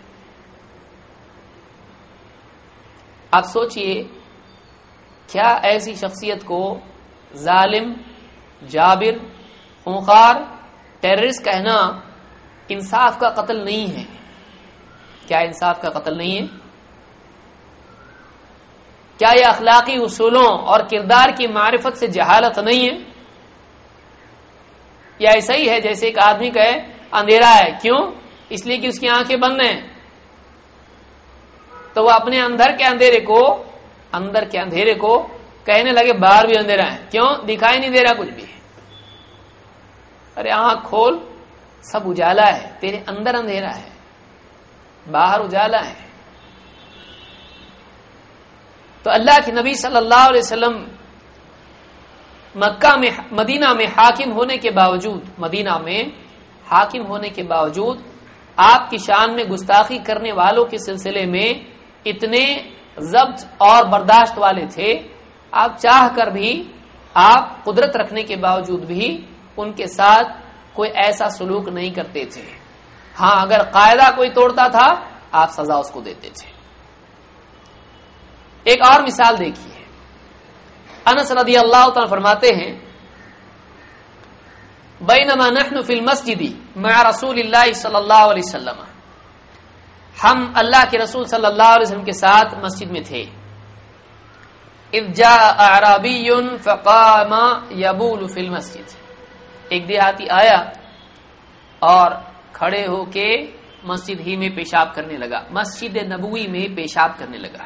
آپ سوچئے کیا ایسی شخصیت کو ظالم، جابر، خونخوار، ٹیررسٹ کہنا انصاف کا قتل نہیں ہے؟ کیا انصاف کا قتل نہیں ہے؟ کیا یہ اخلاقی اصولوں اور کردار کی معرفت سے جہالت نہیں ہے؟ یا ایسا ہی ہے جیسے ایک آدمی کہے اندھیرا ہے، کیوں؟ اس لیے کہ اس کی آنکھیں بند ہیں، تو وہ اپنے اندر کے اندھیرے کو اندر کے اندھیرے کو کہنے لگے باہر بھی اندھیرا ہے، کیوں؟ دکھائی نہیں دے رہا کچھ بھی. ارے آنکھ کھول، سب اجالا ہے، تیرے اندر اندھیرا ہے، باہر اجالا ہے. تو اللہ کے نبی صلی اللہ علیہ وسلم مکہ میں مدینہ میں حاکم ہونے کے باوجود مدینہ میں حاکم ہونے کے باوجود آپ کی شان میں گستاخی کرنے والوں کے سلسلے میں اتنے ضبط اور برداشت والے تھے. آپ چاہ کر بھی، آپ قدرت رکھنے کے باوجود بھی ان کے ساتھ کوئی ایسا سلوک نہیں کرتے تھے. ہاں اگر قاعدہ کوئی توڑتا تھا آپ سزا اس کو دیتے تھے. ایک اور مثال دیکھیے. انس رضی اللہ تعالی فرماتے ہیں بینما نحن فی المسجد مع رسول اللہ صلی اللہ علیہ وسلم، ہم اللہ کے رسول صلی اللہ علیہ وسلم کے ساتھ مسجد میں تھے. اذ جاء اعرابی فقام یبول فی المسجد، ایک دیہاتی آیا اور کھڑے ہو کے مسجد ہی میں پیشاب کرنے لگا، مسجد نبوی میں پیشاب کرنے لگا.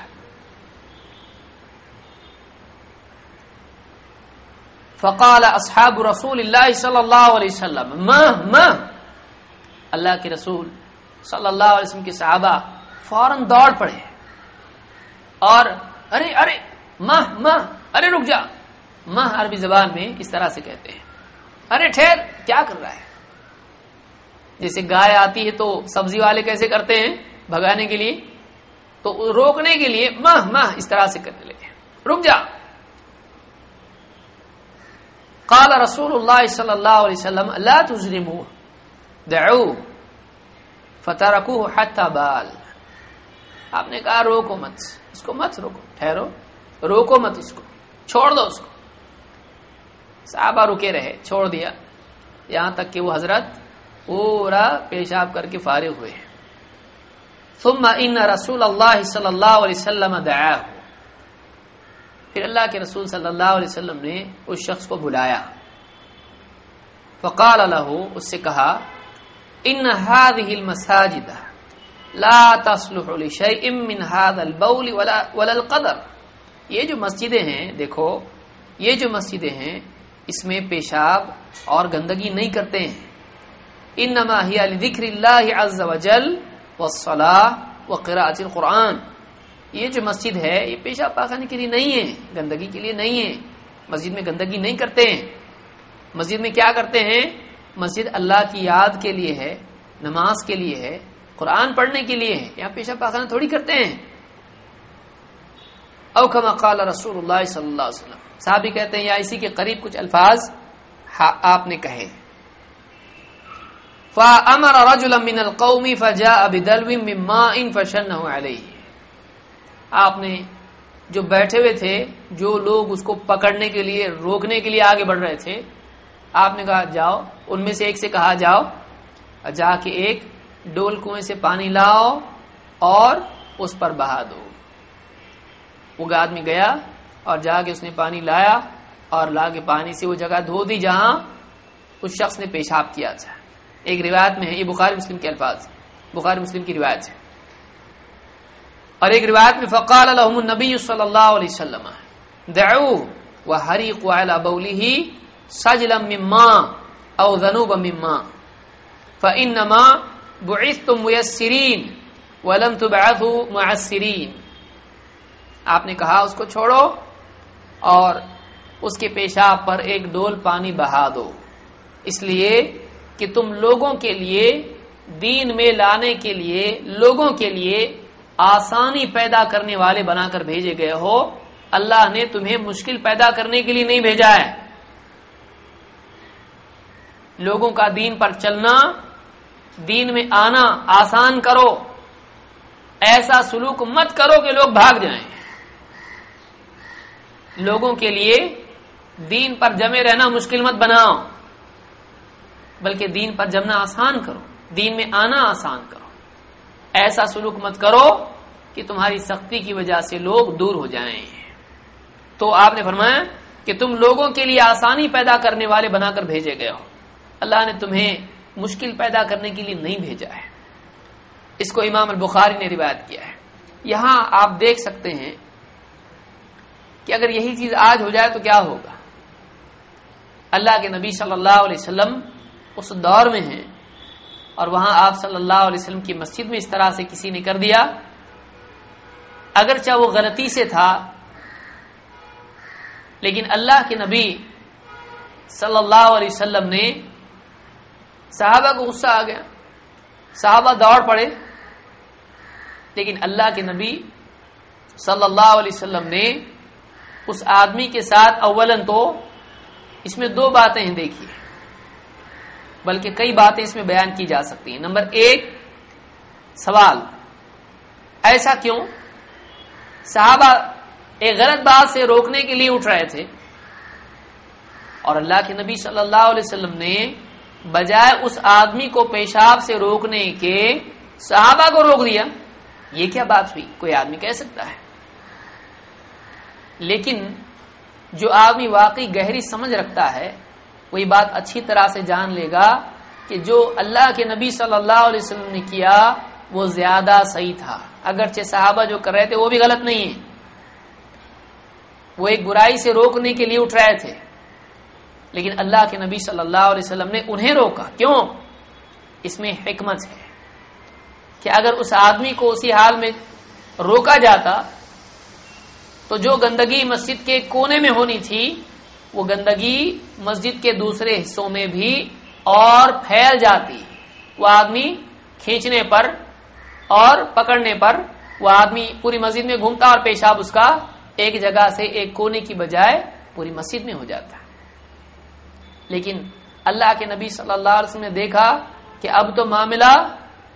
فقال اصحاب رسول اللہ صلی اللہ علیہ وسلم ما ما، اللہ کے رسول صلی اللہ علیہ وسلم کے صحابہ فوراً دوڑ پڑے اور ارے ارے ماہ ماہ، ارے رک جا. ماہ عربی زبان میں اس طرح سے کہتے ہیں ارے ٹھہر، کیا کر رہا ہے. جیسے گائے آتی ہے تو سبزی والے کیسے کرتے ہیں بھگانے کے لیے، تو روکنے کے لیے ماہ ماہ اس طرح سے کرنے لگے، رک جا. قال رسول اللہ صلی اللہ علیہ وسلم لا تظلموه دعوه فتركوه حتى بال، آپ نے کہا روکو مت، اس کو مت روکو، ٹھہرو روکو مت اس کو، چھوڑ دو اس کو۔ صحابہ رکے رہے، چھوڑ دیا، یہاں تک کہ وہ حضرت پورا پیشاب کر کے فارغ ہوئے۔ ثم ان رسول اللہ صلی اللہ علیہ وسلم دعاه، پھر اللہ کے رسول صلی اللہ علیہ وسلم نے اس شخص کو بلایا، فقال له، اس سے کہا، ان هذه المساجد لا تصلح لشيء من هذا البول ولا ولا القدر، یہ جو مسجدیں ہیں، دیکھو یہ جو مسجدیں ہیں اس میں پیشاب اور گندگی نہیں کرتے ہیں، انما هي لذکر اللہ عز وجل والصلاة وقراءة القرآن، یہ جو مسجد ہے یہ پیشاب پاخانے کے لیے نہیں ہے، گندگی کے لیے نہیں ہے، مسجد میں گندگی نہیں کرتے ہیں، مسجد میں کیا کرتے ہیں؟ مسجد اللہ کی یاد کے لیے ہے، نماز کے لیے ہے، قرآن پڑھنے کے لیے ہے، یہاں پیشاب پاخانہ تھوڑی کرتے ہیں۔ او کما قال رسول اللہ صلی اللہ علیہ وسلم، صحابی کہتے ہیں یا اسی کے قریب کچھ الفاظ آپ نے کہے۔ فَأَمَرَ رَجُلًا مِّنَ الْقَوْمِ فَجَاءَ بِدَلْوٍ مِّن مَّاءٍ فَشَنَّهُ عَلَيْهِ، آپ نے جو بیٹھے ہوئے تھے، جو لوگ اس کو پکڑنے کے لیے، روکنے کے لیے آگے بڑھ رہے تھے، آپ نے کہا جاؤ، ان میں سے ایک سے کہا جاؤ، جا کے ایک ڈول کنویں سے پانی لاؤ اور اس پر بہا دو۔ وہ آدمی گیا اور جا کے اس نے پانی لایا اور لا کے پانی سے وہ جگہ دھو دی جہاں اس شخص نے پیشاب کیا تھا۔ ایک روایت میں ہے، یہ بخاری مسلم کے الفاظ، بخاری مسلم کی روایت ہے، اور ایک روایت میں فقال لهم النبی صلی اللہ علیہ وسلم دعوه وحریقوا علی بوله سجلا من ماء او ذنوبا من ماء فانما بعثتم ميسرین ولم تبعثوا معسرین، آپ نے کہا اس کو چھوڑو اور اس کے پیشاب پر ایک ڈول پانی بہا دو، اس لیے کہ تم لوگوں کے لیے، دین میں لانے کے لیے، لوگوں کے لیے آسانی پیدا کرنے والے بنا کر بھیجے گئے ہو، اللہ نے تمہیں مشکل پیدا کرنے کے لیے نہیں بھیجا ہے۔ لوگوں کا دین پر چلنا، دین میں آنا آسان کرو، ایسا سلوک مت کرو کہ لوگ بھاگ جائیں۔ لوگوں کے لیے دین پر جمے رہنا مشکل مت بناؤ، بلکہ دین پر جمنا آسان کرو، دین میں آنا آسان کرو، ایسا سلوک مت کرو کہ تمہاری سختی کی وجہ سے لوگ دور ہو جائیں۔ تو آپ نے فرمایا کہ تم لوگوں کے لیے آسانی پیدا کرنے والے بنا کر بھیجے گئے ہو، اللہ نے تمہیں مشکل پیدا کرنے کے لیے نہیں بھیجا ہے۔ اس کو امام البخاری نے روایت کیا ہے۔ یہاں آپ دیکھ سکتے ہیں کہ اگر یہی چیز آج ہو جائے تو کیا ہوگا۔ اللہ کے نبی صلی اللہ علیہ وسلم اس دور میں ہیں اور وہاں آپ صلی اللہ علیہ وسلم کی مسجد میں اس طرح سے کسی نے کر دیا، اگرچہ وہ غلطی سے تھا، لیکن اللہ کے نبی صلی اللہ علیہ وسلم نے، صحابہ کو غصہ آ گیا، صحابہ دوڑ پڑے، لیکن اللہ کے نبی صلی اللہ علیہ وسلم نے اس آدمی کے ساتھ اولاً تو اس میں دو باتیں ہیں دیکھیے، بلکہ کئی باتیں اس میں بیان کی جا سکتی ہیں۔ نمبر ایک، سوال، ایسا کیوں؟ صحابہ ایک غلط بات سے روکنے کے لیے اٹھ رہے تھے اور اللہ کے نبی صلی اللہ علیہ وسلم نے بجائے اس آدمی کو پیشاب سے روکنے کے صحابہ کو روک دیا۔ یہ کیا بات ہوئی؟ کوئی آدمی کہہ سکتا ہے؟ لیکن جو آدمی واقعی گہری سمجھ رکھتا ہے وہی بات اچھی طرح سے جان لے گا کہ جو اللہ کے نبی صلی اللہ علیہ وسلم نے کیا وہ زیادہ صحیح تھا، اگرچہ صحابہ جو کر رہے تھے وہ بھی غلط نہیں ہے، وہ ایک برائی سے روکنے کے لیے اٹھ رہے تھے، لیکن اللہ کے نبی صلی اللہ علیہ وسلم نے انہیں روکا۔ کیوں؟ اس میں حکمت ہے کہ اگر اس آدمی کو اسی حال میں روکا جاتا تو جو گندگی مسجد کے کونے میں ہونی تھی وہ گندگی مسجد کے دوسرے حصوں میں بھی اور پھیل جاتی، وہ آدمی کھینچنے پر اور پکڑنے پر وہ آدمی پوری مسجد میں گھومتا اور پیشاب اس کا ایک جگہ سے ایک کونے کی بجائے پوری مسجد میں ہو جاتا۔ لیکن اللہ کے نبی صلی اللہ علیہ وسلم نے دیکھا کہ اب تو معاملہ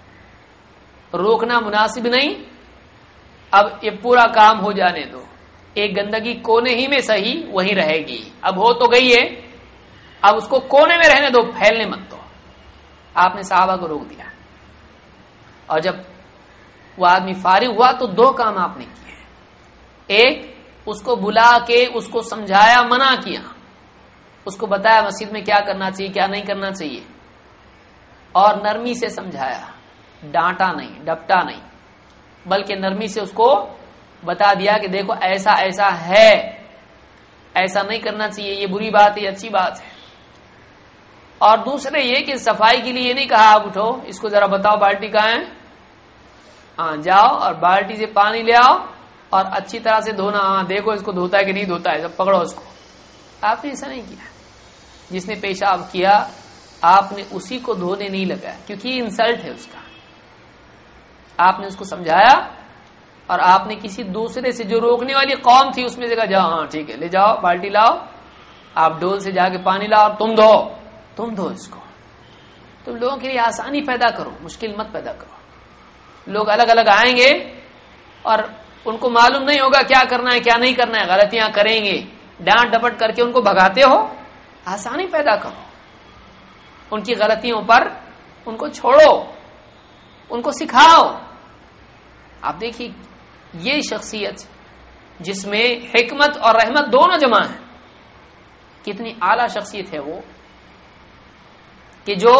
روکنا مناسب نہیں، اب یہ پورا کام ہو جانے دو، ایک گندگی کونے ہی میں صحیح وہیں رہے گی. اب ہو تو گئی ہے، اب اس کو کونے میں رہنے دو، پھیلنے مت دو. آپ نے صحابہ کو روک دیا، اور جب وہ آدمی فارغ ہوا تو دو کام آپ نے کیے. ایک، اس کو بلا کے اس کو سمجھایا، منع کیا، اس کو بتایا مسجد میں کیا کرنا چاہیے کیا نہیں کرنا چاہیے، اور نرمی سے سمجھایا، ڈانٹا نہیں، ڈپٹا نہیں، بلکہ نرمی سے اس کو بتا دیا کہ دیکھو ایسا ایسا ہے، ایسا نہیں کرنا چاہیے، یہ بری بات ہے، اچھی بات ہے. اور دوسرے یہ کہ صفائی کے لیے یہ نہیں کہا آپ اٹھو اس کو ذرا بتاؤ بالٹی کہاں ہے، ہاں جاؤ اور بالٹی سے پانی لے آؤ اور اچھی طرح سے دھونا، ہاں دیکھو اس کو دھوتا ہے کہ نہیں دھوتا ہے، سب پکڑو اس کو. آپ نے ایسا نہیں کیا. جس نے پیشاب کیا آپ نے اسی کو دھونے نہیں لگایا، کیونکہ یہ انسلٹ ہے اس کا. آپ نے اس کو سمجھایا، اور آپ نے کسی دوسرے سے جو روکنے والی قوم تھی اس میں سے کہا جاؤ، ہاں ٹھیک ہے لے جاؤ بالٹی لاؤ، آپ ڈول سے جا کے پانی لاؤ اور تم دھو، تم دھو اس کو. تم لوگوں کے لیے آسانی پیدا کرو، مشکل مت پیدا کرو. لوگ الگ الگ آئیں گے اور ان کو معلوم نہیں ہوگا کیا کرنا ہے کیا نہیں کرنا ہے، غلطیاں کریں گے، ڈانٹ ڈپٹ کر کے ان کو بھگاتے ہو. آسانی پیدا کرو، ان کی غلطیوں پر ان کو چھوڑو، ان کو سکھاؤ. آپ دیکھیے یہ شخصیت جس میں حکمت اور رحمت دونوں جمع ہیں، کتنی اعلی شخصیت ہے وہ، کہ جو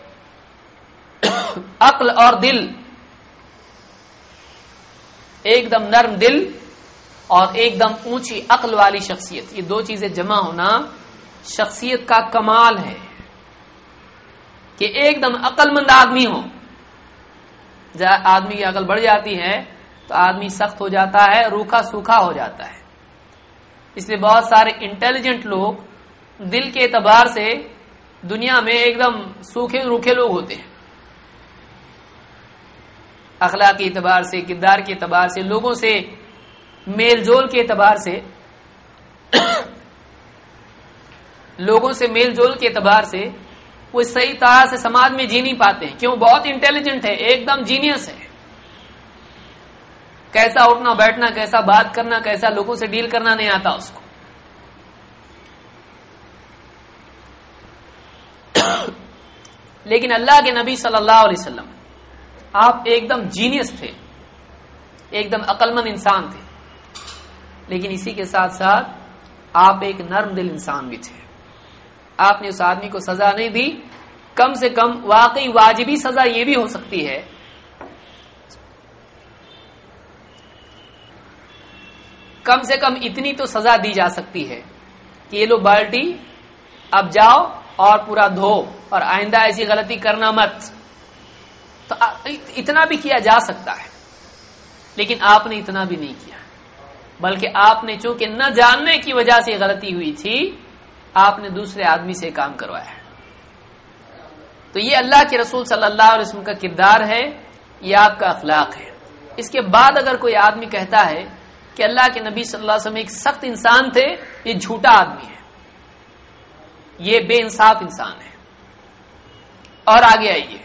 عقل اور دل، ایک دم نرم دل اور ایک دم اونچی عقل والی شخصیت، یہ دو چیزیں جمع ہونا شخصیت کا کمال ہے. کہ ایک دم عقل مند آدمی ہو. جب آدمی کی عقل بڑھ جاتی ہے تو آدمی سخت ہو جاتا ہے، روکھا سوکھا ہو جاتا ہے. اس لیے بہت سارے انٹیلیجنٹ لوگ دل کے اعتبار سے دنیا میں ایک دم سوکھے روکھے لوگ ہوتے ہیں. اخلاق کے اعتبار سے، کردار کے اعتبار سے، لوگوں سے میل جول کے اعتبار سے لوگوں سے میل جول کے اعتبار سے وہ صحیح طرح سے سماج میں جی نہیں پاتے ہیں. کیوں؟ بہت انٹیلیجنٹ ہے، ایک دم جینیس ہے. کیسا اٹھنا بیٹھنا، کیسا بات کرنا، کیسا لوگوں سے ڈیل کرنا نہیں آتا اس کو. لیکن اللہ کے نبی صلی اللہ علیہ وسلم آپ ایک دم جینیس تھے، ایک دم عقل مند انسان تھے، لیکن اسی کے ساتھ ساتھ آپ ایک نرم دل انسان بھی تھے. آپ نے اس آدمی کو سزا نہیں دی. کم سے کم واقعی واجبی سزا یہ بھی ہو سکتی ہے کم سے کم اتنی تو سزا دی جا سکتی ہے کہ یہ لو بالٹی، اب جاؤ اور پورا دھو، اور آئندہ ایسی غلطی کرنا مت. تو اتنا بھی کیا جا سکتا ہے، لیکن آپ نے اتنا بھی نہیں کیا، بلکہ آپ نے چونکہ نہ جاننے کی وجہ سے غلطی ہوئی تھی، آپ نے دوسرے آدمی سے کام کروایا. تو یہ اللہ کے رسول صلی اللہ علیہ وسلم کا کردار ہے، یہ آپ کا اخلاق ہے. اس کے بعد اگر کوئی آدمی کہتا ہے کہ اللہ کے نبی صلی اللہ علیہ وسلم ایک سخت انسان تھے، یہ جھوٹا آدمی ہے، یہ بے انصاف انسان ہے. اور آگے آئیے،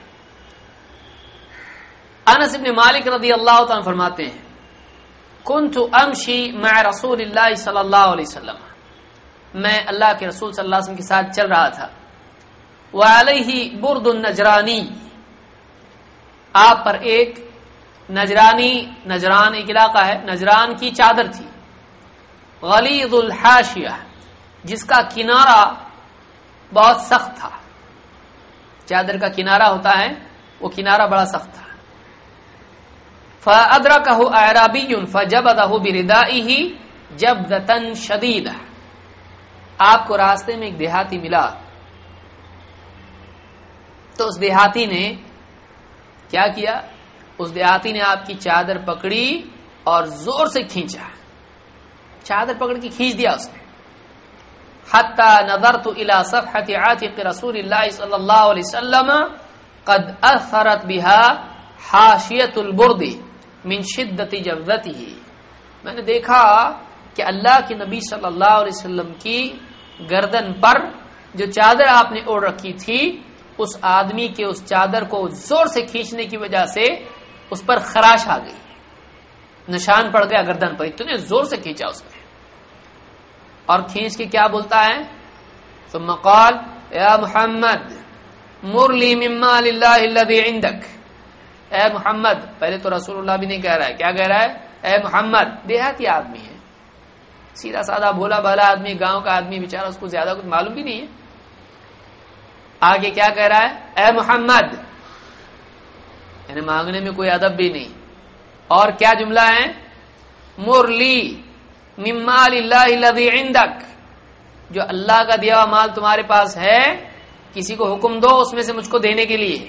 انس بن مالک رضی اللہ تعالیٰ فرماتے ہیں کنت امشی مع رسول اللہ صلی اللہ علیہ وسلم، میں اللہ کے رسول صلی اللہ علیہ وسلم کے ساتھ چل رہا تھا. وعلیہ برد النجرانی، آپ پر ایک نجرانی، نجران ایک علاقہ ہے، نجران کی چادر تھی. غلیظ الحاشیہ، جس کا کنارہ بہت سخت تھا. چادر کا کنارہ ہوتا ہے، وہ کنارہ بڑا سخت تھا. فَأَدْرَكَهُ أَعْرَابِيٌّ فَجَبَدَهُ بِرِدَائِهِ جَبْدَةً شَدِيدَةً، آپ کو راستے میں ایک دیہاتی ملا، تو اس دیہاتی نے کیا کیا؟ اس دیہاتی نے آپ کی چادر پکڑی اور زور سے کھینچا، چادر پکڑ کے کھینچ دیا اس نے. حتی نظرت الى صفحة عاتق رسول اللہ صلی اللہ علیہ وسلم قد اثرت بها حاشیة البرد من شدت جبدته، میں نے دیکھا کہ اللہ کے نبی صلی اللہ علیہ وسلم کی گردن پر جو چادر آپ نے اوڑھ رکھی تھی، اس آدمی کے اس چادر کو زور سے کھینچنے کی وجہ سے اس پر خراش آ گئی، نشان پڑ گیا گردن پر، اتنے زور سے کھینچا اس نے. اور کھینچ کے کیا بولتا ہے؟ ثم قال یا محمد مر لی مما للہ الذی عندک. اے محمد، پہلے تو رسول اللہ بھی نہیں کہہ رہا ہے، کیا کہہ رہا ہے؟ اے محمد. دیہاتی آدمی ہے، سیدھا سادہ بھولا بھالا آدمی، گاؤں کا آدمی بیچارہ، اس کو زیادہ کچھ معلوم بھی نہیں ہے. آگے کیا کہہ رہا ہے؟ اے محمد، یعنی مانگنے میں کوئی ادب بھی نہیں. اور کیا جملہ ہے؟ مر لی مما للہ الذی عندک، جو اللہ کا دیا ہوا مال تمہارے پاس ہے، کسی کو حکم دو اس میں سے مجھ کو دینے کے لیے.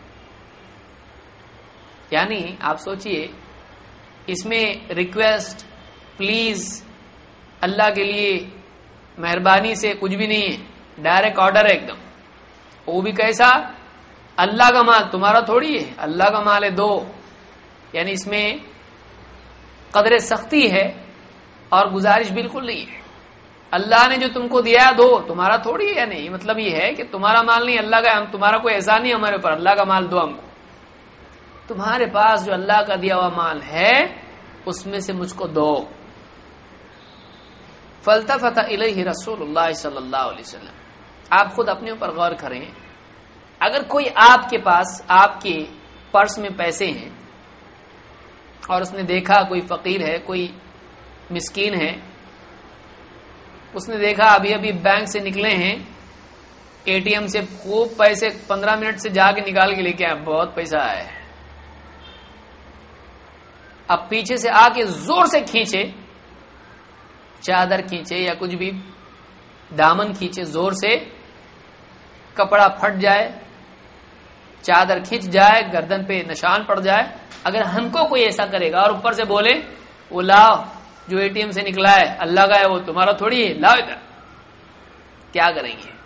یعنی آپ سوچئے، اس میں ریکویسٹ، پلیز، اللہ کے لیے مہربانی سے کچھ بھی نہیں ہے، ڈائریکٹ آرڈر ہے ایک دم. وہ بھی کیسا؟ اللہ کا مال تمہارا تھوڑی ہے، اللہ کا مال ہے، دو. یعنی اس میں قدر سختی ہے اور گزارش بالکل نہیں ہے. اللہ نے جو تم کو دیا دو، تمہارا تھوڑی ہے. نہیں، مطلب یہ ہے کہ تمہارا مال نہیں، اللہ کا، ہم تمہارا کوئی احسان نہیں ہمارے اوپر، اللہ کا مال دو ہم کو. تمہارے پاس جو اللہ کا دیا ہوا مال ہے اس میں سے مجھ کو دو. فالتفت الیہ رسول اللہ صلی اللہ علیہ وسلم. آپ خود اپنے اوپر غور کریں، اگر کوئی آپ کے پاس، آپ کے پرس میں پیسے ہیں اور اس نے دیکھا کوئی فقیر ہے، کوئی مسکین ہے، اس نے دیکھا ابھی ابھی بینک سے نکلے ہیں، اے ٹی ایم سے خوب پیسے پندرہ منٹ سے جا کے نکال کے لے کے آئے، بہت پیسہ آیا ہے. اب پیچھے سے آ کے زور سے کھینچے، چادر کھینچے یا کچھ بھی دامن کھینچے زور سے، کپڑا پھٹ جائے، چادر کھینچ جائے، گردن پہ نشان پڑ جائے. اگر ہم کو کوئی ایسا کرے گا اور اوپر سے بولے وہ لاؤ جو اے ٹی ایم سے نکلا ہے اللہ کا ہے، وہ تمہارا تھوڑی ہے، لاؤ ادھر، کیا کریں گے؟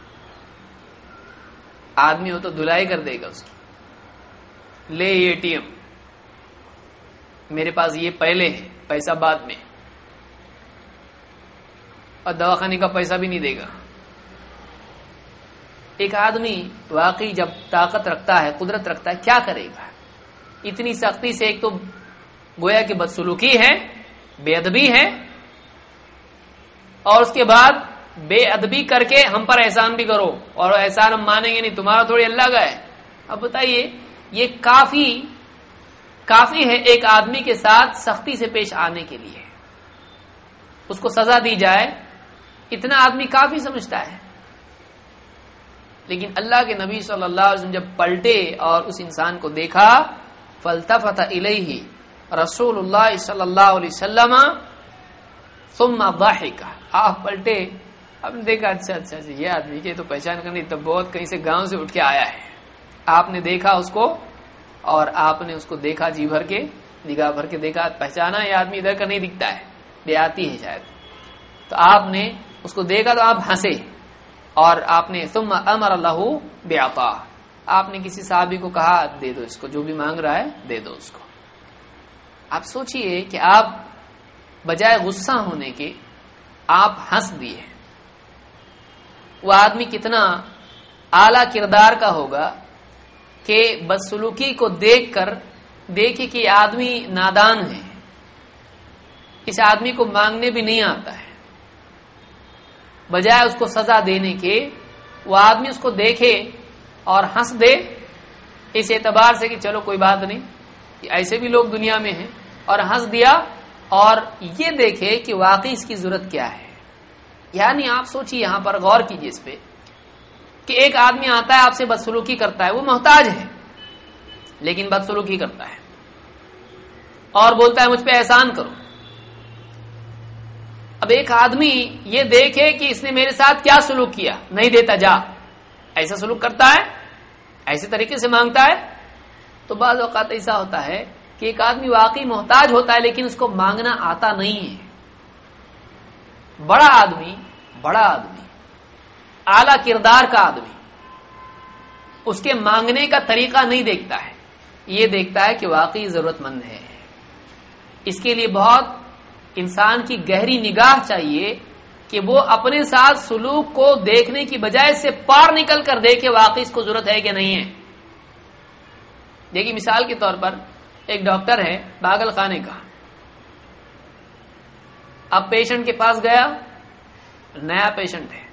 آدمی ہو تو دھلائی کر دے گا اس کی. لے اے ٹی ایم، میرے پاس یہ پہلے ہے، پیسہ بعد میں، اور دواخانے کا پیسہ بھی نہیں دے گا. ایک آدمی واقعی جب طاقت رکھتا ہے، قدرت رکھتا ہے، کیا کرے گا؟ اتنی سختی سے ایک تو گویا کہ بدسلوکی ہے، بے ادبی ہے، اور اس کے بعد بے ادبی کر کے ہم پر احسان بھی کرو، اور احسان ہم مانیں گے نہیں، تمہارا تھوڑی اللہ کا ہے. اب بتائیے، یہ کافی کافی ہے ایک آدمی کے ساتھ سختی سے پیش آنے کے لیے، اس کو سزا دی جائے، اتنا آدمی کافی سمجھتا ہے. لیکن اللہ کے نبی صلی اللہ علیہ وسلم جب پلٹے اور اس انسان کو دیکھا، فالتفت الیہ رسول اللہ صلی اللہ علیہ وسلم ثم ضحک. آپ پلٹے، اب نے دیکھا اچھا اچھا یہ آدمی کے تو پہچان کرنی، تو بہت کہیں سے گاؤں سے اٹھ کے آیا ہے. آپ نے دیکھا اس کو، اور آپ نے اس کو دیکھا، جی بھر کے نگاہ بھر کے دیکھا، پہچانا یہ آدمی ادھر کا نہیں دکھتا ہے، دیہاتی ہے شاید. تو آپ نے اس کو دیکھا تو آپ ہنسے، اور آپ نے ثم امر له بعطاء، آپ نے کسی صحابی کو کہا دے دو اس کو، جو بھی مانگ رہا ہے دے دو اس کو. آپ سوچئے کہ آپ بجائے غصہ ہونے کے آپ ہنس دیے. وہ آدمی کتنا اعلی کردار کا ہوگا کہ بدسلوکی کو دیکھ کر دیکھے کہ یہ آدمی نادان ہے، اس آدمی کو مانگنے بھی نہیں آتا ہے، بجائے اس کو سزا دینے کے وہ آدمی اس کو دیکھے اور ہنس دے، اس اعتبار سے کہ چلو کوئی بات نہیں، ایسے بھی لوگ دنیا میں ہیں، اور ہنس دیا، اور یہ دیکھے کہ واقعی اس کی ضرورت کیا ہے. یعنی آپ سوچیے، یہاں پر غور کیجیے اس پہ کہ ایک آدمی آتا ہے آپ سے بدسلوکی کرتا ہے، وہ محتاج ہے لیکن بدسلوکی کرتا ہے اور بولتا ہے مجھ پہ احسان کرو. اب ایک آدمی یہ دیکھے کہ اس نے میرے ساتھ کیا سلوک کیا، نہیں دیتا جا، ایسا سلوک کرتا ہے، ایسے طریقے سے مانگتا ہے. تو بعض اوقات ایسا ہوتا ہے کہ ایک آدمی واقعی محتاج ہوتا ہے لیکن اس کو مانگنا آتا نہیں ہے. بڑا آدمی بڑا آدمی اعلی کردار کا آدمی اس کے مانگنے کا طریقہ نہیں دیکھتا ہے، یہ دیکھتا ہے کہ واقعی ضرورت مند ہے. اس کے لیے بہت انسان کی گہری نگاہ چاہیے کہ وہ اپنے ساتھ سلوک کو دیکھنے کی بجائے سے پار نکل کر دیکھے واقعی اس کو ضرورت ہے کہ نہیں ہے. دیکھیے مثال کے طور پر ایک ڈاکٹر ہے پاگل خانے کا، اب پیشنٹ کے پاس گیا، نیا پیشنٹ ہے،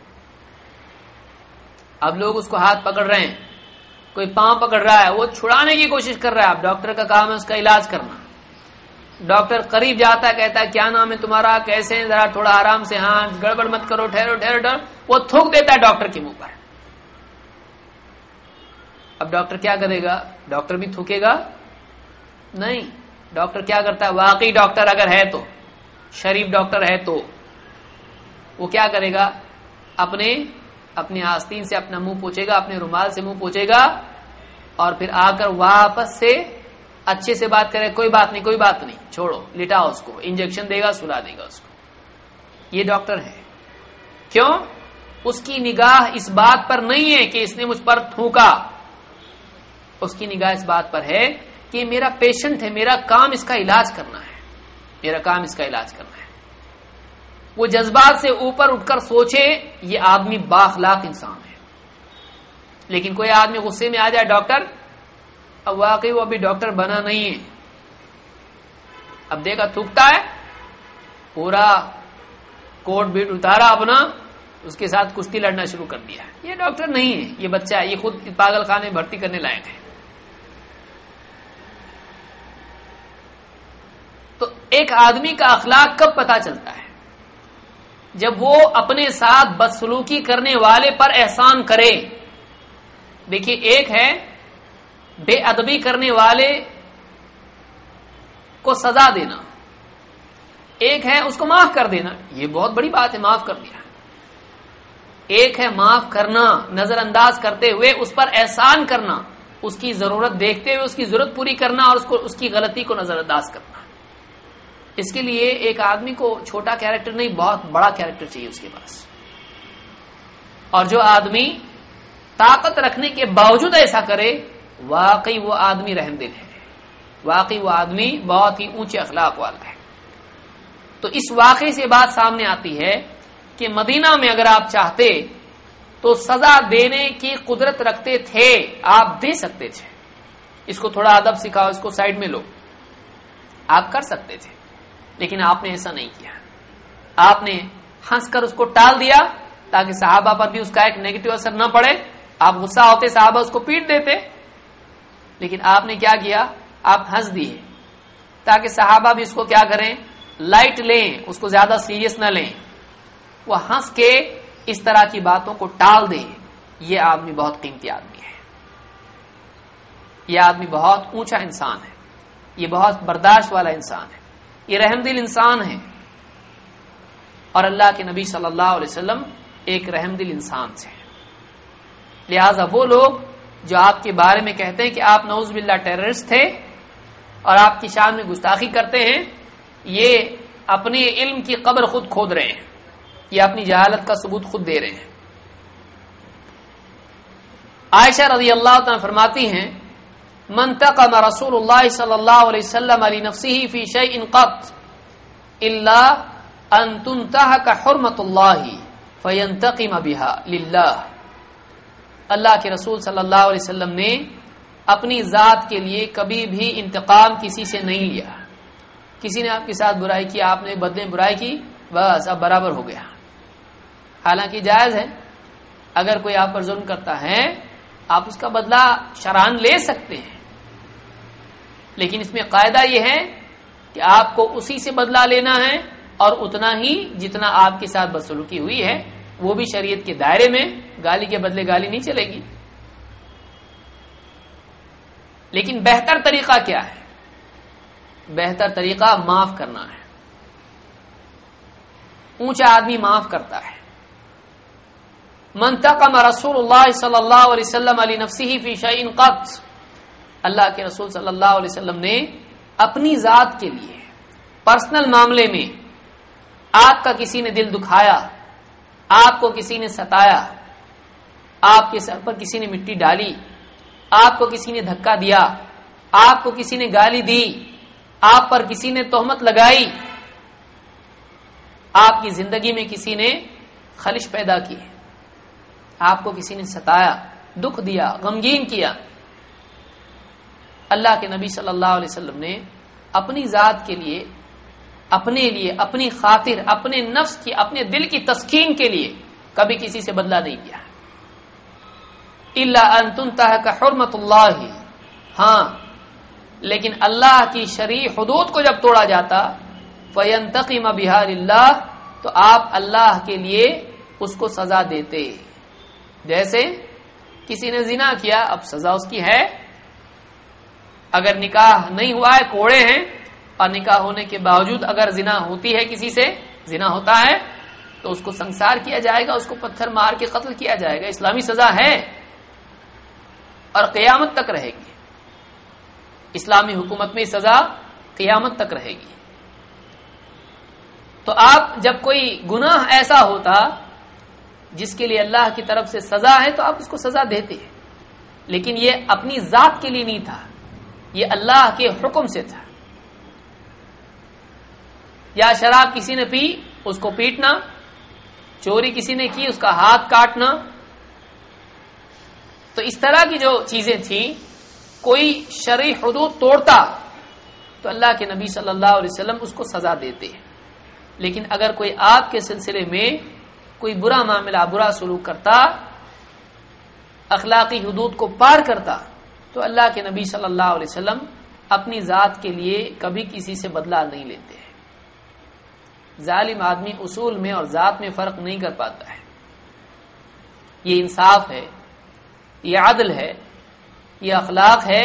اب لوگ اس کو ہاتھ پکڑ رہے ہیں، کوئی پاؤں پکڑ رہا ہے، وہ چھڑانے کی کوشش کر رہا ہے. اب ڈاکٹر کا کام ہے اس کا علاج کرنا. ڈاکٹر قریب جاتا ہے، کہتا ہے کیا نام ہے تمہارا، کیسے ہیں، ذرا تھوڑا آرام سے، ہاں گڑبڑ مت کرو، ٹھہرو ٹھہرو ٹھہرو. وہ تھوک دیتا ہے ڈاکٹر کے منہ پر. اب ڈاکٹر کیا کرے گا؟ ڈاکٹر بھی تھوکے گا؟ نہیں. ڈاکٹر کیا کرتا ہے؟ واقعی ڈاکٹر اگر ہے تو، شریف ڈاکٹر ہے تو وہ کیا کرے گا؟ اپنے اپنے آستین سے اپنا منہ پوچھے گا، اپنے رومال سے منہ پوچھے گا، اور پھر آ کر واپس سے اچھے سے بات کرے، کوئی بات نہیں کوئی بات نہیں، چھوڑو، لٹاؤ اس کو، انجیکشن دے گا، سلا دے گا اس کو. یہ ڈاکٹر ہے. کیوں؟ اس کی نگاہ اس بات پر نہیں ہے کہ اس نے مجھ پر تھوکا، اس کی نگاہ اس بات پر ہے کہ میرا پیشنٹ ہے، میرا کام اس کا علاج کرنا ہے، میرا کام اس کا علاج کرنا ہے. وہ جذبات سے اوپر اٹھ کر سوچے، یہ آدمی بااخلاق انسان ہے. لیکن کوئی آدمی غصے میں آ جائے، ڈاکٹر، اب واقعی وہ ابھی ڈاکٹر بنا نہیں ہے، اب دیکھا تھوکتا ہے، پورا کوٹ بیٹ اتارا اپنا، اس کے ساتھ کشتی لڑنا شروع کر دیا. یہ ڈاکٹر نہیں ہے، یہ بچہ ہے، یہ خود پاگل خانے میں بھرتی کرنے لائق ہے. تو ایک آدمی کا اخلاق کب پتا چلتا ہے؟ جب وہ اپنے ساتھ بدسلوکی کرنے والے پر احسان کرے. دیکھیے، ایک ہے بے ادبی کرنے والے کو سزا دینا، ایک ہے اس کو معاف کر دینا. یہ بہت بڑی بات ہے، معاف کر دیا. ایک ہے معاف کرنا، نظر انداز کرتے ہوئے اس پر احسان کرنا، اس کی ضرورت دیکھتے ہوئے اس کی ضرورت پوری کرنا اور اس کو اس کی غلطی کو نظر انداز کرنا. اس کے لیے ایک آدمی کو چھوٹا کیریکٹر نہیں، بہت بڑا کیریکٹر چاہیے اس کے پاس. اور جو آدمی طاقت رکھنے کے باوجود ایسا کرے، واقعی وہ آدمی رحم دل ہے، واقعی وہ آدمی بہت ہی اونچے اخلاق والا ہے. تو اس واقعے سے بات سامنے آتی ہے کہ مدینہ میں اگر آپ چاہتے تو سزا دینے کی قدرت رکھتے تھے، آپ دے سکتے تھے. اس کو تھوڑا ادب سکھاؤ، اس کو سائڈ میں لو، آپ کر سکتے تھے. لیکن آپ نے ایسا نہیں کیا. آپ نے ہنس کر اس کو ٹال دیا تاکہ صحابہ پر بھی اس کا ایک نیگیٹو اثر نہ پڑے. آپ غصہ ہوتے، صحابہ اس کو پیٹ دیتے، لیکن آپ نے کیا کیا؟ آپ ہنس دیے تاکہ صحابہ بھی اس کو کیا کریں؟ لائٹ لیں، اس کو زیادہ سیریس نہ لیں. وہ ہنس کے اس طرح کی باتوں کو ٹال دیں. یہ آدمی بہت قیمتی آدمی ہے، یہ آدمی بہت اونچا انسان ہے، یہ بہت برداشت والا انسان ہے، یہ رحم دل انسان ہے. اور اللہ کے نبی صلی اللہ علیہ وسلم ایک رحم دل انسان سے. لہذا وہ لوگ جو آپ کے بارے میں کہتے ہیں کہ آپ نعوذ باللہ ٹیررسٹ تھے اور آپ کی شان میں گستاخی کرتے ہیں، یہ اپنے علم کی قبر خود کھود رہے ہیں، یہ اپنی جہالت کا ثبوت خود دے رہے ہیں. عائشہ رضی اللہ تعالی فرماتی ہیں، من تقم رسول اللہ صلی اللہ علیہ وسلم لنفسه في شيء قط الا ان تنتهك حرمت اللہ فینتقم بها للہ. اللہ کے رسول صلی اللہ علیہ وسلم نے اپنی ذات کے لیے کبھی بھی انتقام کسی سے نہیں لیا. کسی نے آپ کے ساتھ برائی کی، آپ نے بدلے برائی کی، بس اب برابر ہو گیا. حالانکہ جائز ہے، اگر کوئی آپ پر ظلم کرتا ہے آپ اس کا بدلہ شرعاً لے سکتے ہیں، لیکن اس میں قاعدہ یہ ہے کہ آپ کو اسی سے بدلہ لینا ہے اور اتنا ہی جتنا آپ کے ساتھ بدسلوکی ہوئی ہے، وہ بھی شریعت کے دائرے میں. گالی کے بدلے گالی نہیں چلے گی. لیکن بہتر طریقہ کیا ہے؟ بہتر طریقہ معاف کرنا ہے. اونچا آدمی معاف کرتا ہے. من تقم رسول اللہ صلی اللہ علیہ وسلم لنفسه في شيء قط، اللہ کے رسول صلی اللہ علیہ وسلم نے اپنی ذات کے لیے پرسنل معاملے میں آپ کا کسی نے دل دکھایا، آپ کو کسی نے ستایا، آپ کے سر پر کسی نے مٹی ڈالی، آپ کو کسی نے دھکا دیا، آپ کو کسی نے گالی دی، آپ پر کسی نے تہمت لگائی، آپ کی زندگی میں کسی نے خلش پیدا کی، آپ کو کسی نے ستایا، دکھ دیا، غمگین کیا، اللہ کے نبی صلی اللہ علیہ وسلم نے اپنی ذات کے لیے اپنے لیے، اپنی خاطر، اپنے نفس کی، اپنے دل کی تسکین کے لیے کبھی کسی سے بدلہ نہیں کیا. الا ان تنتهك حرمت اللہ، ہاں لیکن اللہ کی شرعی حدود کو جب توڑا جاتا فینتقم بها للہ، تو آپ اللہ کے لیے اس کو سزا دیتے. جیسے کسی نے زنا کیا، اب سزا اس کی ہے. اگر نکاح نہیں ہوا ہے، کوڑے ہیں، اور نکاح ہونے کے باوجود اگر زنا ہوتی ہے، کسی سے زنا ہوتا ہے، تو اس کو سنسار کیا جائے گا، اس کو پتھر مار کے قتل کیا جائے گا. اسلامی سزا ہے اور قیامت تک رہے گی. اسلامی حکومت میں سزا قیامت تک رہے گی. تو آپ جب کوئی گناہ ایسا ہوتا جس کے لیے اللہ کی طرف سے سزا ہے، تو آپ اس کو سزا دیتے ہیں، لیکن یہ اپنی ذات کے لیے نہیں تھا، یہ اللہ کے حکم سے تھا. یا شراب کسی نے پی، اس کو پیٹنا، چوری کسی نے کی، اس کا ہاتھ کاٹنا. تو اس طرح کی جو چیزیں تھیں، کوئی شرعی حدود توڑتا تو اللہ کے نبی صلی اللہ علیہ وسلم اس کو سزا دیتے. لیکن اگر کوئی آپ کے سلسلے میں کوئی برا معاملہ، برا سلوک کرتا، اخلاقی حدود کو پار کرتا، تو اللہ کے نبی صلی اللہ علیہ وسلم اپنی ذات کے لیے کبھی کسی سے بدلہ نہیں لیتے ہیں. ظالم آدمی اصول میں اور ذات میں فرق نہیں کر پاتا ہے. یہ انصاف ہے، یہ عدل ہے، یہ اخلاق ہے،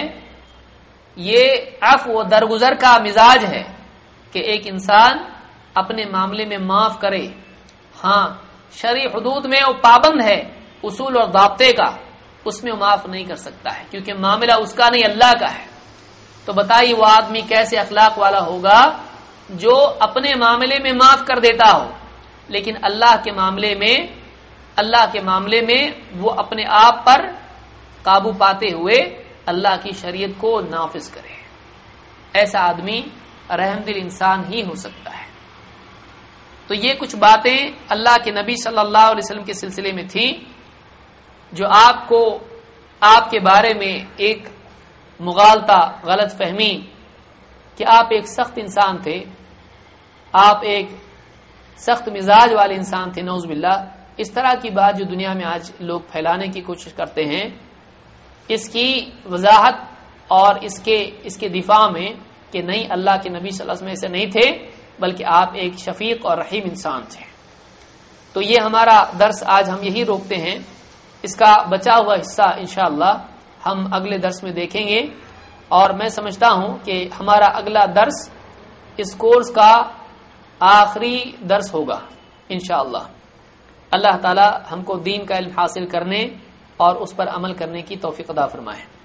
یہ عفو و درگزر کا مزاج ہے کہ ایک انسان اپنے معاملے میں معاف کرے. ہاں شرعی حدود میں وہ پابند ہے، اصول اور ضابطے کا، اس میں وہ معاف نہیں کر سکتا ہے، کیونکہ معاملہ اس کا نہیں اللہ کا ہے. تو بتائیے وہ آدمی کیسے اخلاق والا ہوگا جو اپنے معاملے میں معاف کر دیتا ہو، لیکن اللہ کے معاملے میں اللہ کے معاملے میں وہ اپنے آپ پر قابو پاتے ہوئے اللہ کی شریعت کو نافذ کرے. ایسا آدمی رحم دل انسان ہی ہو سکتا ہے. تو یہ کچھ باتیں اللہ کے نبی صلی اللہ علیہ وسلم کے سلسلے میں تھیں جو آپ کو آپ کے بارے میں ایک مغالطہ، غلط فہمی کہ آپ ایک سخت انسان تھے، آپ ایک سخت مزاج والے انسان تھے، نعوذ باللہ. اس طرح کی بات جو دنیا میں آج لوگ پھیلانے کی کوشش کرتے ہیں، اس کی وضاحت اور اس کے اس کے دفاع میں کہ نہیں، اللہ کے نبی صلی اللہ علیہ وسلم ایسے نہیں تھے، بلکہ آپ ایک شفیق اور رحیم انسان تھے. تو یہ ہمارا درس آج ہم یہی روکتے ہیں. اس کا بچا ہوا حصہ انشاءاللہ ہم اگلے درس میں دیکھیں گے. اور میں سمجھتا ہوں کہ ہمارا اگلا درس اس کورس کا آخری درس ہوگا انشاءاللہ. اللہ تعالی ہم کو دین کا علم حاصل کرنے اور اس پر عمل کرنے کی توفیق عطا فرمائے.